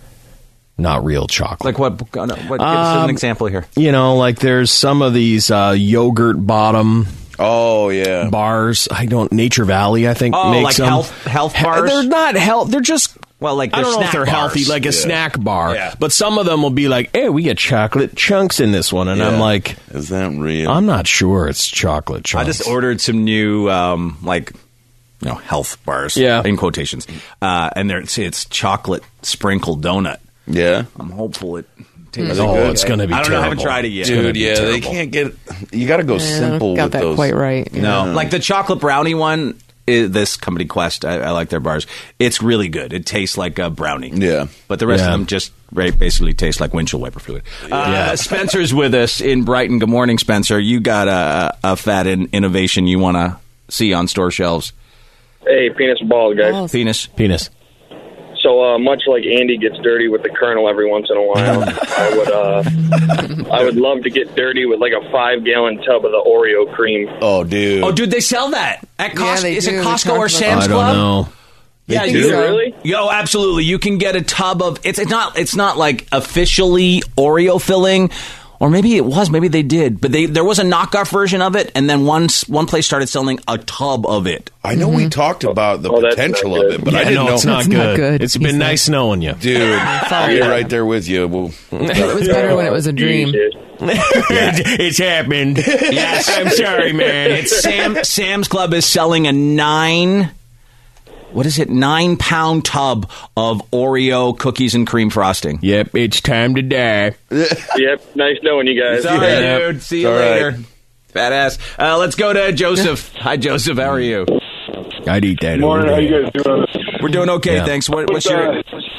not real chocolate. Like what? What? Give us Um, an example here. You know, like there's some of these uh, yogurt bottom Oh yeah, bars. I don't. Nature Valley, I think, Oh, makes like them. health- health He- bars? They're not health. They're just. Well, like I they're don't know if snack they're bars. healthy, like a Yeah. snack bar. Yeah. But some of them will be like, "Hey, we get chocolate chunks in this one," and I'm Yeah. like, is that real? I'm not sure it's chocolate I chunks. just ordered some new, um, like, you know, health bars. Yeah. in quotations. Uh, and they're it's, it's chocolate sprinkled donut. yeah, I'm hopeful it tastes. Oh, good. it's gonna be I don't know. I haven't terrible. tried it yet. dude. be Yeah, they terrible. can't get. You got to go Yeah, simple got with that those. quite right. No, like the chocolate brownie one. is, this company Quest, I, I like their bars. It's really good. It tastes like a brownie. Yeah. But the rest Yeah. of them just right, basically taste like windshield wiper fluid. Uh, Yeah. Spencer's with us in Brighton. Good morning, Spencer. You got a, a fat in, innovation you want to see on store shelves. Hey, penis or balls, guys. Balls. Penis. Penis. So uh, much like Andy gets dirty with the Colonel every once in a while, I would uh, I would love to get dirty with like a five gallon tub of the Oreo cream. Oh, dude. Oh, dude, they sell that at Yeah, Costco. they Is do. it We Costco talked or about Sam's I don't Club? know. Yeah, think you so. Really? Yo, absolutely. You can get a tub of it's. It's not. It's not like officially Oreo filling, or maybe it was. Maybe they did, but they there was a knockoff version of it, and then one one place started selling a tub of it. I know we talked about the Oh, that's potential not of good. it, but I Yeah, didn't no, know. it's not It's good. not good. It's He been said. nice knowing you. Dude, we're right there with you. We'll, It was better when it was a dream. Shit. It's happened. Yes, I'm sorry, man. It's Sam. Sam's Club is selling a nine. What is it? Nine pound tub of Oreo cookies and cream frosting. Yep, it's time to die. Yep, nice knowing you guys. Sorry, Yeah. dude. See you All later. right. Badass. Uh, let's go to Joseph. Hi, Joseph. How are you? I'd eat that. Morning, how over you there. guys doing? We're doing okay, Yeah. thanks. What, what's Uh, your?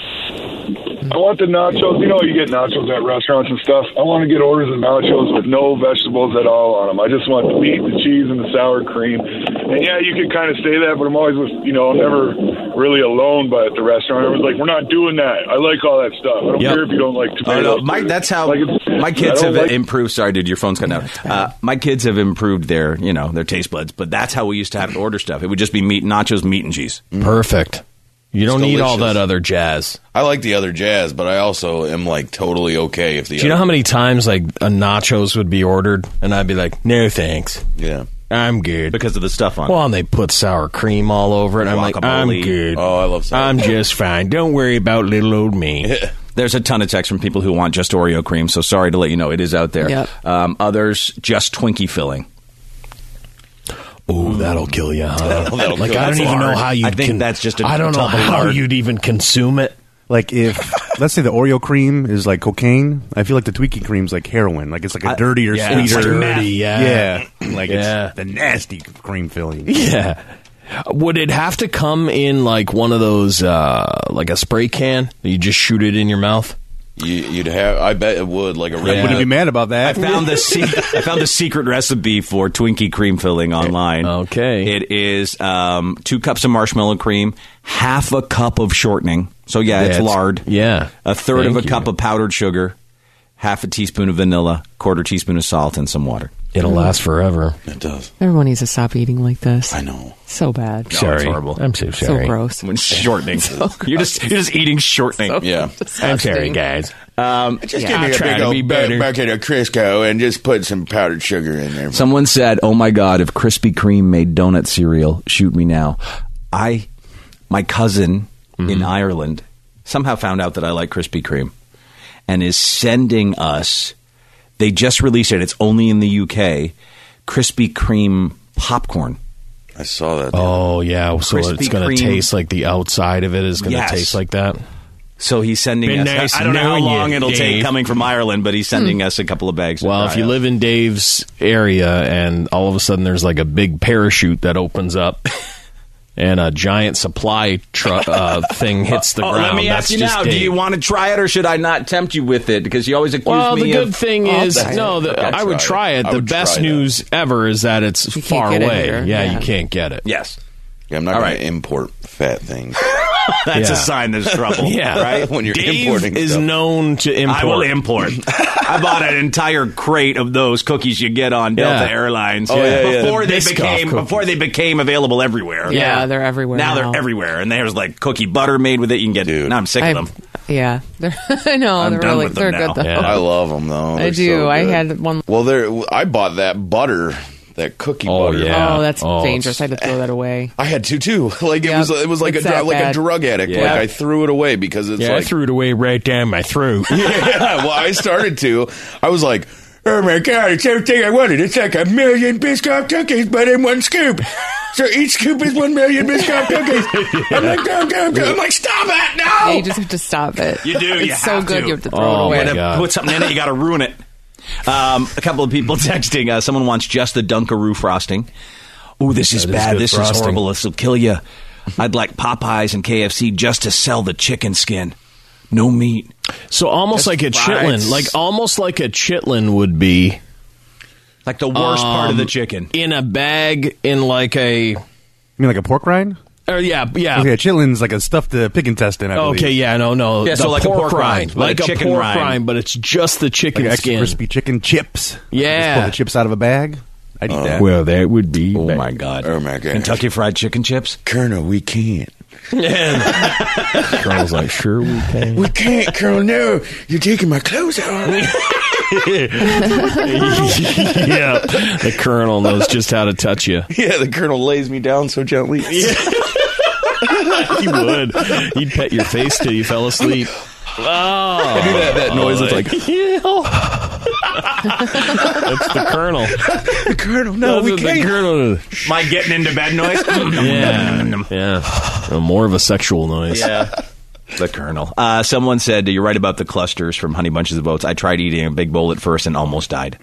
I want the nachos. You know, you get nachos at restaurants and stuff. I want to get orders of nachos with no vegetables at all on them. I just want the meat, the cheese, and the sour cream. And yeah, you can kind of say that, but I'm always with, you know, I'm never really alone by at the restaurant. I was like, we're not doing that. I like all that stuff. I don't Yep. care if you don't like Oh, tomatoes. no, Mike, that's how Like, it's- my kids I don't have like- improved. Sorry, dude, your phone's cutting out. Uh, my kids have improved their, you know, their taste buds, but that's how we used to have to order stuff. It would just be meat, nachos, meat, and cheese. Perfect. You don't It's need all delicious. that other jazz. I like the other jazz, but I also am like totally okay if the. Do you know other, how many times like a nachos would be ordered, and I'd be like, "No thanks, Yeah. I'm good." Because of the stuff on it. Well, and they put sour cream all over it. I'm like, I'm Guacamole. good. Oh, I love sour I'm cream. just fine. Don't worry about little old me. There's a ton of text from people who want just Oreo cream, so sorry to let you know it is out there. Yep. Um, others, just Twinkie filling. Ooh, that'll kill you, huh? That'll like kill I you. don't even know lard. how you. I think that's just a I don't know tub of how lard. you'd even consume it. Like if, let's say the Oreo cream is like cocaine, I feel like the Twinkie cream's like heroin. Like it's like a I- dirtier, Yeah, it's sweeter. dirty, yeah. Yeah. Like Yeah. it's the nasty cream filling. Yeah. Would it have to come in like one of those, uh, like a spray can? That you just shoot it in your mouth? You, you'd have. I bet it would. Like a Yeah. regular. Wouldn't be mad about that. I found the se- I found the secret recipe for Twinkie cream filling online. Okay. It is um, two cups of marshmallow cream, half a cup of shortening. So yeah, it's That's- lard. yeah. A third Thank of a you. cup of powdered sugar, half a teaspoon of vanilla, quarter teaspoon of salt, and some water. It'll last forever. It does. Everyone needs to stop eating like this. I know. So bad. No, it's horrible. I'm so So sorry. gross. When shortening, you're just you're just eating shortening. Yeah. I'm sorry, guys. Um, Just Yeah. give me a Try big to old be bu- better. bucket of Crisco and just put some powdered sugar in there. Someone said, "Oh my God, if Krispy Kreme made donut cereal, shoot me now." I, my cousin in Ireland, somehow found out that I like Krispy Kreme, and is sending us. They just released it. It's only in the U K. Krispy Kreme popcorn. I saw that. Oh, yeah. So Krispy it's going Kreme. to taste like the outside of it is going to Yes. taste like that. So he's sending Been us. nice I don't know how knowing you, long it'll take Dave. coming from Ireland, but he's sending us a couple of bags. to Well, if try you out. live in Dave's area and all of a sudden there's like a big parachute that opens up and a giant supply truck uh, thing hits the Oh, ground, let me that's ask you just now: Do Dave. you want to try it, or should I not tempt you with it? Because you always accuse Well, me the good of. thing I'll is, try it. no, the, Okay, I would try try it. it. I The would best try that. news ever is that it's You can't far get it away. here. Yeah, Yeah. you can't get it. Yes, Yeah, I'm not All going right. to import fat things. that's Yeah. a sign there's trouble. Yeah, right. When you're Dave importing is stuff. known to import. I will import. I bought an entire crate of those cookies you get on Delta Yeah. Airlines Oh, yeah, yeah. before The they Biscoff became cookies. before they became available everywhere. Yeah, they're everywhere Now, now. they're everywhere, and there's like cookie butter made with it. You can get. Dude. Now I'm sick I've- of them. Yeah, they're, I know I'm they're done really with them they're now. good though. Yeah. I love them though. I They're do. so I good. had one. Well, there. I bought that butter, that cookie Oh, butter. yeah. Oh, that's Oh, dangerous. I it's- had to throw that away. I had to too. Like it Yep. was. It was like a It's dr- that like a bad. drug addict. Yeah. Like I threw it away because it's Yeah, I like. threw it away right down my throat. Yeah, well, I started to. I was like, oh my God, it's everything I wanted. It's like a million Biscoff cookies, but in one scoop. So each scoop is one million Biscoff cookies. I'm like, go, go, go. I'm like, stop it, no! Yeah, you just have to stop it. You do, It's you so have good. to. You have to throw Oh, it away. my To God. put something in it, you got to ruin it. Um, a couple of people texting. Uh, someone wants just the Dunkaroo frosting. Ooh, this is That is bad. good This frosting. is horrible. This will kill you. I'd like Popeyes and K F C just to sell the chicken skin. No meat. So almost That's like a right. chitlin, like almost like a chitlin would be. Like the worst part of the um, chicken. in a bag, in like a. You mean like a pork rind? Or yeah, yeah. Okay, chitlins like a stuffed uh, pig intestine. I believe. Okay, yeah, no, no. Yeah, the so like a pork rind, but like a a, chicken pork rind. rind, but it's just the chicken Like extra skin. crispy chicken chips. Yeah. Just pull the chips out of a bag. I'd eat that. Well, that would be. Oh bad. my god. Oh, my God. Kentucky Fried Chicken chips? Colonel, we can't. Colonel's like, sure we can. We can't, Colonel. No, you're taking my clothes out. Yeah, the Colonel knows just how to touch you. Yeah, the Colonel lays me down so gently. He would. He'd pet your face till you fell asleep. Oh, I do that, that noise. It's like, that's the Colonel. the Colonel, no, That's we what the can't. Colonel. My getting into bed noise? Yeah, yeah. Uh, More of a sexual noise. Yeah. The Colonel. Uh, someone said, you're right about the clusters from Honey Bunches of Oats. I tried eating a big bowl at first and almost died.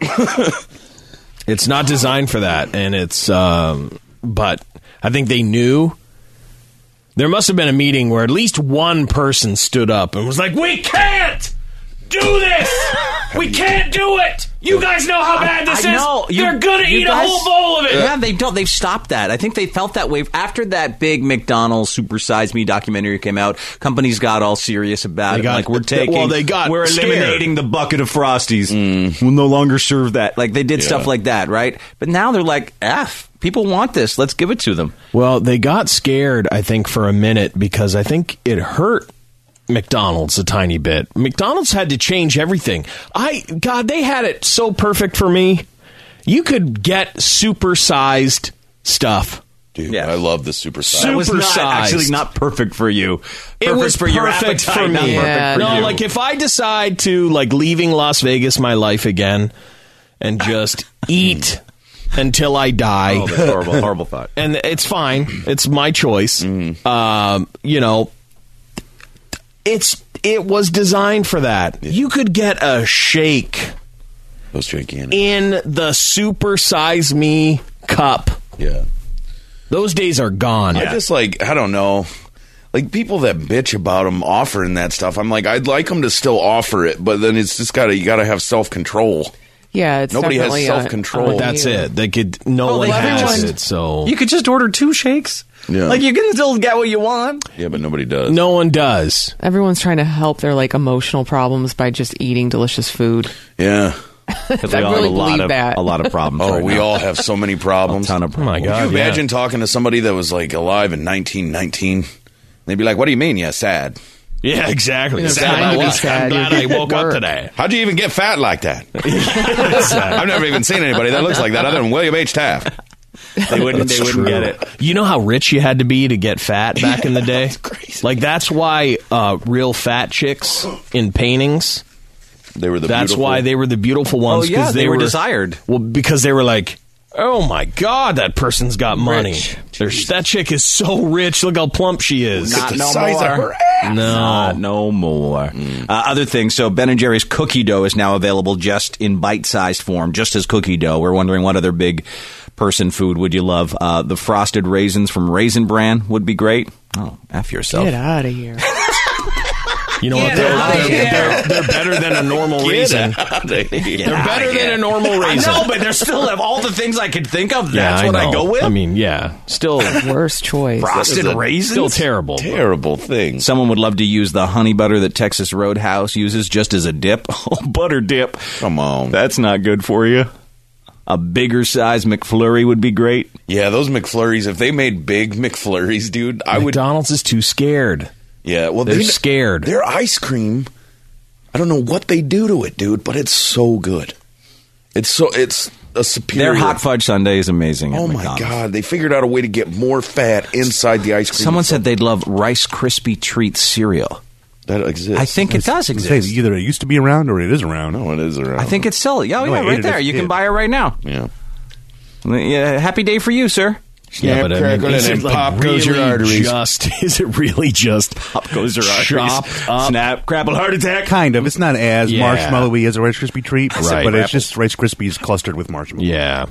It's not designed for that, and it's. Um, but I think they knew. There must have been a meeting where at least one person stood up and was like, "We can't do this. We can't do it. You guys know how bad this I is. know. You- They're gonna you eat guys- a whole bowl of it." Yeah, they don't. They've stopped that. I think they felt that way after that big McDonald's Super Size Me documentary came out. Companies got all serious about They it. got- like we're taking, well, they got we're scared. eliminating the bucket of Frosties. We'll no longer serve that. Like they did stuff like that, right? But now they're like, "F, people want this. Let's give it to them." Well, they got scared, I think, for a minute because I think it hurt McDonald's a tiny bit. McDonald's had to change everything. I God, they had it so perfect for me. You could get supersized stuff. Dude, Yeah. I love the super size. That was not Supersized. actually not perfect for you. It Perfect was for your perfect appetite, for not me. perfect Yeah. for No, you. like if I decide to like leaving Las Vegas, my life again, and just eat until I die. Oh, that's horrible, horrible thought. And it's fine. It's my choice. Um, you know, it's it was designed for that. You could get a shake Those gigantic. in the Super Size Me cup. Yeah. Those days are gone. I just like, I don't know. Like people that bitch about them offering that stuff, I'm like, I'd like them to still offer it, but then it's just gotta, you gotta have self control. Yeah, it's Nobody has definitely self-control. on- on That's you. it. They could. No Oh, one they- has everyone- it. So You could just order two shakes. Yeah. Like you can still get what you want. Yeah, but nobody does. no one does. Everyone's trying to help their like emotional problems by just eating delicious food. Yeah. Because I we all really have a lot believe of that. a lot of problems. Oh, right we now. all have so many problems. a ton of Oh my problems. God! Could you yeah. imagine talking to somebody that was like alive in nineteen nineteen? They'd be like, "What do you mean? Yeah, sad. Yeah, exactly. You know, Sad time about to be what? sad. I'm glad You're I woke up work. today. How'd you even get fat like that?" I've never even seen anybody that looks like that other than William H. Taft. They wouldn't. They wouldn't get it. You know how rich you had to be to get fat back in the day? That's crazy. Like that's why uh, real fat chicks in paintings. They were the. That's beautiful- why they were the beautiful ones. Oh, yeah, 'cause they were desired. Well, because they were like, oh my God, that person's got money. Rich. There's, that chick is so rich. Look how plump she is. Not the no size more. of her ass. No. Not no more. Uh, other things. So Ben and Jerry's cookie dough is now available just in bite-sized form, just as cookie dough. We're wondering what other big person food would you love? Uh, the frosted raisins from Raisin Bran would be great. Oh, F yourself. Get out of here. You know what? Get They're, outta they're, here. they're, they're better than a normal raisin. They're better than a normal I raisin. know, but there's still of all the things I could think of. Yeah, That's what I know. go with. I mean, yeah, still Worst choice. frosted a- raisins. still terrible. terrible thing. Someone would love to use the honey butter that Texas Roadhouse uses just as a dip. Oh, butter dip. Come on. That's not good for you. A bigger size McFlurry would be great. Yeah, those McFlurries. If they made big McFlurries, dude, I would. McDonald's is too scared. Yeah, well, They're they- scared. Their ice cream. I don't know what they do to it, dude, but it's so good. It's so it's a superior. Their hot fudge sundae is amazing. at Oh my McDonald's. god! They figured out a way to get more fat inside the ice cream. Someone said they'd love Rice Krispie Treat cereal. that exists. I think it does Say, exist. either it used to be around or it is around. no, it is around. I think it's still. Yeah, oh, No, yeah, I ate right it there. as a You can kid. buy it right now. Yeah. Yeah, happy day for you, sir. Yeah, but I mean, crackle, is and it like pop really goes your arteries. just? Is it really just Up goes your arteries. chopped up? Snap, crapple, heart attack. Kind of. It's not as Yeah. marshmallowy as a Rice Krispie treat, Right. but it's just Rice Krispies clustered with marshmallow. Yeah.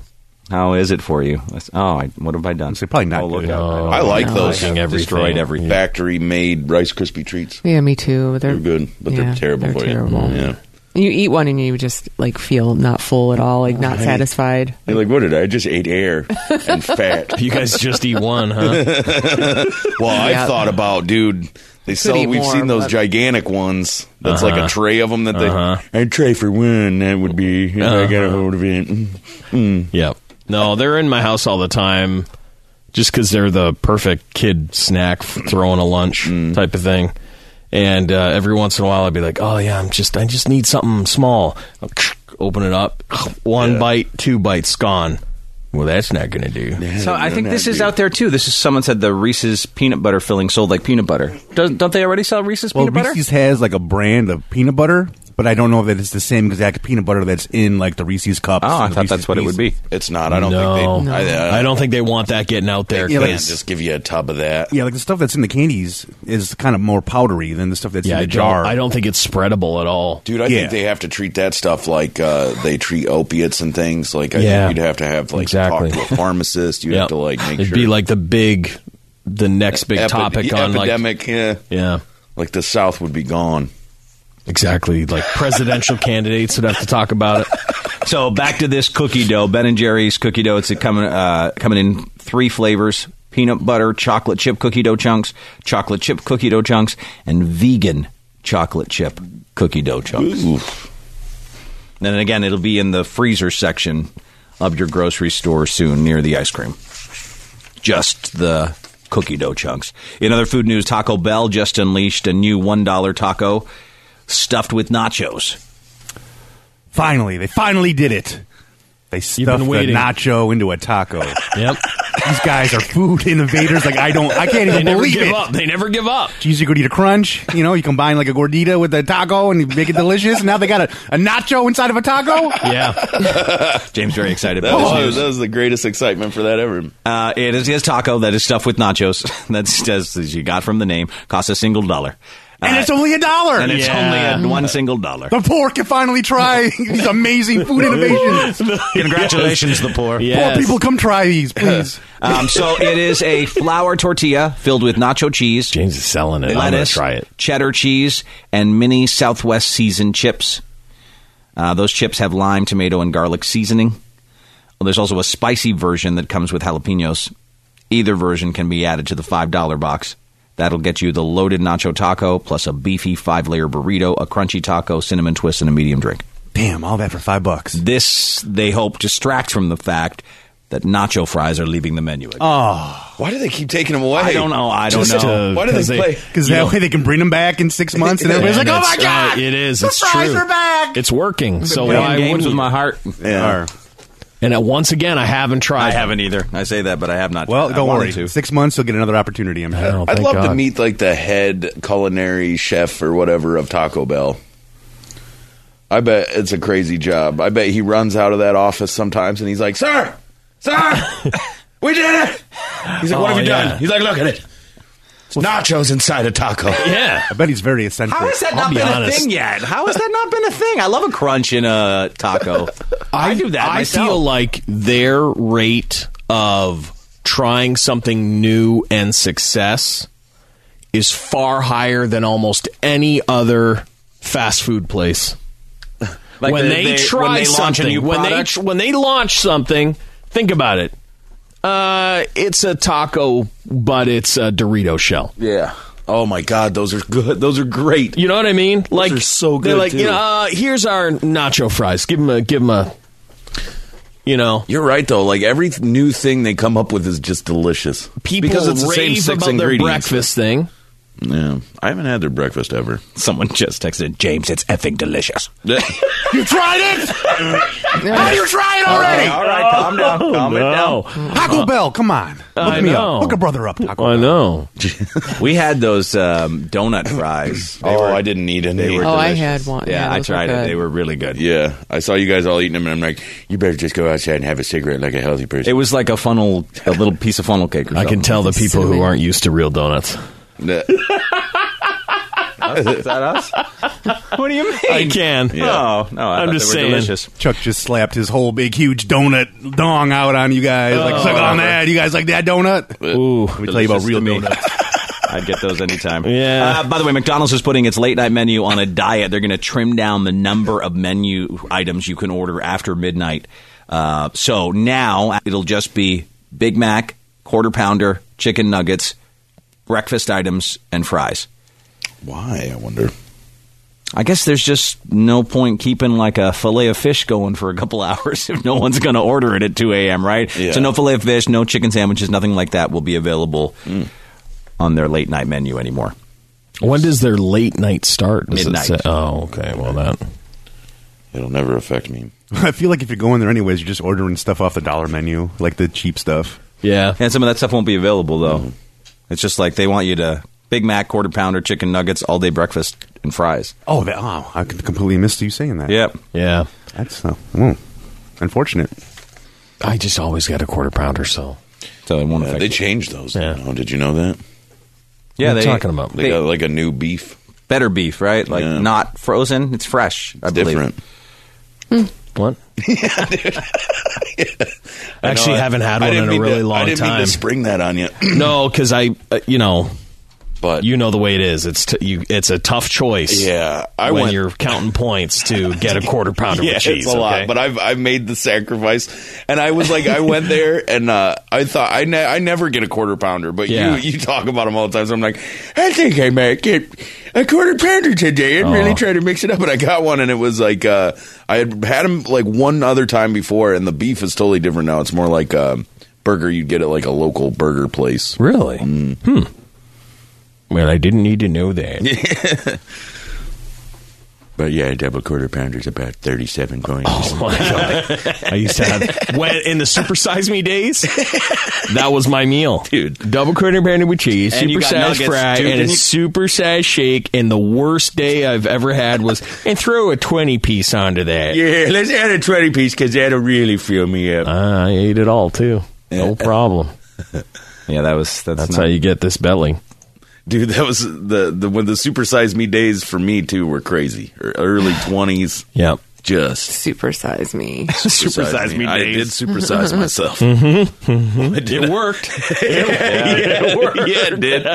How is it for you? Oh, I, what have I done? So probably not oh, look good. out. I like no. those Liking everything. Destroyed everything. factory-made Rice Krispie treats. Yeah, me too. They're, They're good, but yeah, they're terrible they're for terrible. you. Yeah. You eat one and you just like feel not full at all, like not Right. satisfied. You're like, what did I? I just ate air and fat. You guys just eat one, huh? Well, I Yeah. thought about, dude. They sell. eat We've more, seen those but- gigantic ones. That's Uh-huh. like a tray of them. That they. Uh-huh. I'd tray for one. That would be. If I got a hold of it. Mm. Mm. Yep. No, they're in my house all the time just because they're the perfect kid snack, f- throwing a lunch type of thing. And uh, every once in a while, I'd be like, "Oh yeah, I'm just, I just need something small." I'll open it up, one Yeah. bite, two bites, gone. Well, that's not going to do. So I think Not this is good. out there too. This is someone said the Reese's peanut butter filling sold like peanut butter. Does, don't they already sell Reese's Well, peanut butter? Reese's has like a brand of peanut butter, but I don't know that it's the same exact peanut butter that's in like the Reese's cups. Oh, I and the thought Reese's that's what it would be. It's not. I don't No. think they. I, I don't think they want that getting out there. They Yeah, can't like- just give you a tub of that. Yeah, like the stuff that's in the candies is kind of more powdery than the stuff that's Yeah, in I the jar. don't, I don't think it's spreadable at all. Dude, I Yeah. think they have to treat that stuff like uh, they treat opiates and things. Like, I Yeah. think you'd have to have like Exactly. talk to a pharmacist. You Yep. have to like make It'd sure. be like the big, the next big Epi- topic on epidemic. yeah, like, yeah, like the South would be gone. exactly. Like presidential candidates would have to talk about it. So back to this cookie dough, Ben and Jerry's cookie dough. It's coming uh, coming in three flavors: peanut butter, chocolate chip cookie dough chunks, chocolate chip cookie dough chunks, and vegan chocolate chip cookie dough chunks. Oof. And then again, it'll be in the freezer section of your grocery store soon near the ice cream. Just the cookie dough chunks. In other food news, Taco Bell just unleashed a new one dollar taco stuffed with nachos. Finally, they finally did it. They been stuffed the waiting. nacho into a taco. Yep. These guys are food innovators. Like I don't, I can't They even never believe give it. up. They never give up. Cheesy gordita crunch. You know, you combine like a gordita with a taco and you make it delicious. And now they got a, a nacho inside of a taco. Yeah. James very excited That about was, this news. that was the greatest excitement for that ever. Uh, it is his taco that is stuffed with nachos. That's just as you got from the name. Costs a single dollar. And Uh, it's only a dollar. and it's Yeah. only a one single dollar. The poor can finally try these amazing food innovations. Congratulations, the poor. Yes. Poor people, come try these, please. Um, so it is a flour tortilla filled with nacho cheese, James is selling it. I'm going lettuce, to try it. cheddar cheese, and mini Southwest seasoned chips. Uh, those chips have lime, tomato, and garlic seasoning. Well, there's also a spicy version that comes with jalapenos. Either version can be added to the five dollar box. That'll get you the loaded nacho taco, plus a beefy five-layer burrito, a crunchy taco, cinnamon twist, and a medium drink. Damn, all that for five bucks. This, they hope, distracts from the fact that nacho fries are leaving the menu again. Oh, Why do they keep taking them away? I don't know. I don't Just know. to- Why do they 'cause they- play? because that way they can bring them back in six months, and everybody's And like, "Oh my it's- god, uh, it is. the It's fries true. are back!" It's working. So Playing why games wouldn't with you? my heart. Yeah. And uh, once again, I haven't tried. I haven't either. I say that, but I have not. Well, I don't wanted worry. to. Six months, you'll get another opportunity. I'm I sure. don't I'd thank love to God. meet like the head culinary chef or whatever of Taco Bell. I bet it's a crazy job. I bet he runs out of that office sometimes and he's like, "Sir, sir, we did it." He's like, "What Oh, have you yeah. done?" He's like, "Look at it. It's nachos inside a taco." Yeah. I bet he's very eccentric. How has that I'll not be been honest. a thing yet? How has that not been a thing? I love a crunch in a taco. I, do that I myself. feel like their rate of trying something new and success is far higher than almost any other fast food place. Like when the- they, they- try when they launch something, a new when they product? when they launch something, think about it. Uh, it's a taco, but it's a Dorito shell. Yeah. Oh my God, those are good. Those are great. You know what I mean? Like are so They're good, like, too. you know, uh, here's our nacho fries. Give them a, give them a, you know. You're right though. Like every th- new thing they come up with is just delicious. People because it's the same rave six about their ingredients. breakfast thing. Yeah, I haven't had their breakfast ever. Someone just texted, James, it's effing delicious. You tried it? How do you try it already? All right, calm down. Calm it No. down. Taco Bell, come on. Look I me know. up. Look a brother up, Taco I Bell. know. We had those um, donut fries. They oh, were- I didn't need any. They were Oh, I delicious. had one. Yeah, Yeah, I those were tried it. good. They were really good. Yeah, I saw you guys all eating them, and I'm like, you better just go outside and have a cigarette like a healthy person. It was like a funnel, a little piece of funnel cake or I something. can tell the people who Cinnamon. aren't used to real donuts. Yeah. us? Is that us? What do you mean? I can. Yeah. Oh, no, I I'm just saying. Delicious. Chuck just slapped his whole big, huge donut dong out on you guys. Like, Oh, suck on whatever. that. You guys like that donut? Ooh. Let me tell you about Delicious real to me. donuts. I'd get those anytime. Yeah. Uh, by the way, McDonald's is putting its late night menu on a diet. They're going to trim down the number of menu items you can order after midnight. Uh, so now it'll just be Big Mac, quarter pounder, chicken nuggets, breakfast items, and fries. Why, I wonder? I guess there's just no point keeping like a fillet of fish going for a couple hours if no one's going to order it at two a.m., right? Yeah. So no fillet of fish, no chicken sandwiches, nothing like that will be available Mm. on their late night menu anymore. When does their late night start? Does it Midnight. say- oh, okay. Well, that. It'll never affect me. I feel like if you're going there anyways, you're just ordering stuff off the dollar menu, like the cheap stuff. Yeah. And some of that stuff won't be available, though. It's just like they want you to Big Mac, quarter pounder, chicken nuggets, all day breakfast, and fries. Oh, that, oh I completely missed you saying that. Yep. Yeah. That's uh, oh, unfortunate. I just always got a quarter pounder, so. So it won't Yeah, affect they you. changed those. Yeah. Now. Did you know that? Yeah, What are they you talking about? They, got like a new beef. better beef, right? Like Yeah. not frozen, it's fresh. I It's believe. different. What? I Actually, know, I- haven't had I one didn't in a mean really to- long I didn't mean time. to spring that on you. No, because I, uh, you know, But you know the way it is. It's t- you. It's a tough choice. yeah, I when went. you're counting points to get a quarter pounder Yeah, with cheese. it's a lot, okay? but I've I've made the sacrifice, and I was like, I went there, and uh, I thought I ne- I never get a quarter pounder, but Yeah. you you talk about them all the time, so I'm like, I think I might get a quarter pounder today, and Oh. really try to mix it up. And I got one, and it was like uh, I had had them like one other time before, and the beef is totally different now. It's more like a burger you'd get at like a local burger place. really? Mm. Hmm. Well, I didn't need to know that. But yeah, a double quarter pounder is about thirty-seven coins. Oh my god! I used to have when in the Super Size Me days. That was my meal, Dude. Double quarter pounder with cheese, And you super got size nuggets, fry, dude, and a didn't you- super size shake. And the worst day I've ever had was and throw a twenty piece onto that. Yeah, let's add a twenty piece because that'll really fill me up. Ah, I ate it all too. No problem. Yeah, that was that's, That's not, how you get this belly. Dude, that was the, the when the supersize me days for me too were crazy. Early twenties, Yep. just Supersize me. supersize me I days. did supersize myself. Mm-hmm. I did. It worked. yeah, it worked. Yeah, it did.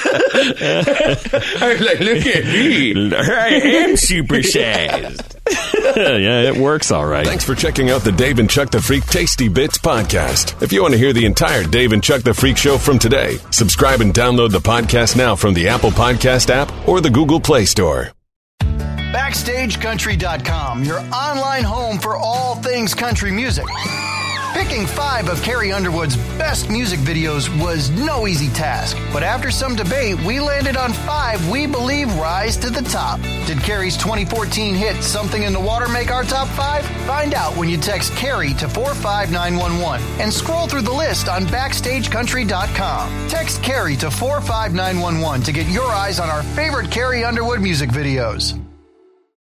I was like, look at me. I am supersized. Yeah, it works all right. Thanks for checking out the Dave and Chuck the Freak Tasty Bits podcast. If you want to hear the entire Dave and Chuck the Freak show from today, subscribe and download the podcast now from the Apple Podcast app or the Google Play Store. Backstage Country dot com, your online home for all things country music. Picking five of Carrie Underwood's best music videos was no easy task, but after some debate, we landed on five we believe rise to the top. Did Carrie's twenty fourteen hit Something in the Water make our top five? Find out when you text Carrie to four five nine one one and scroll through the list on Backstage Country dot com. Text Carrie to four five nine one one to get your eyes on our favorite Carrie Underwood music videos.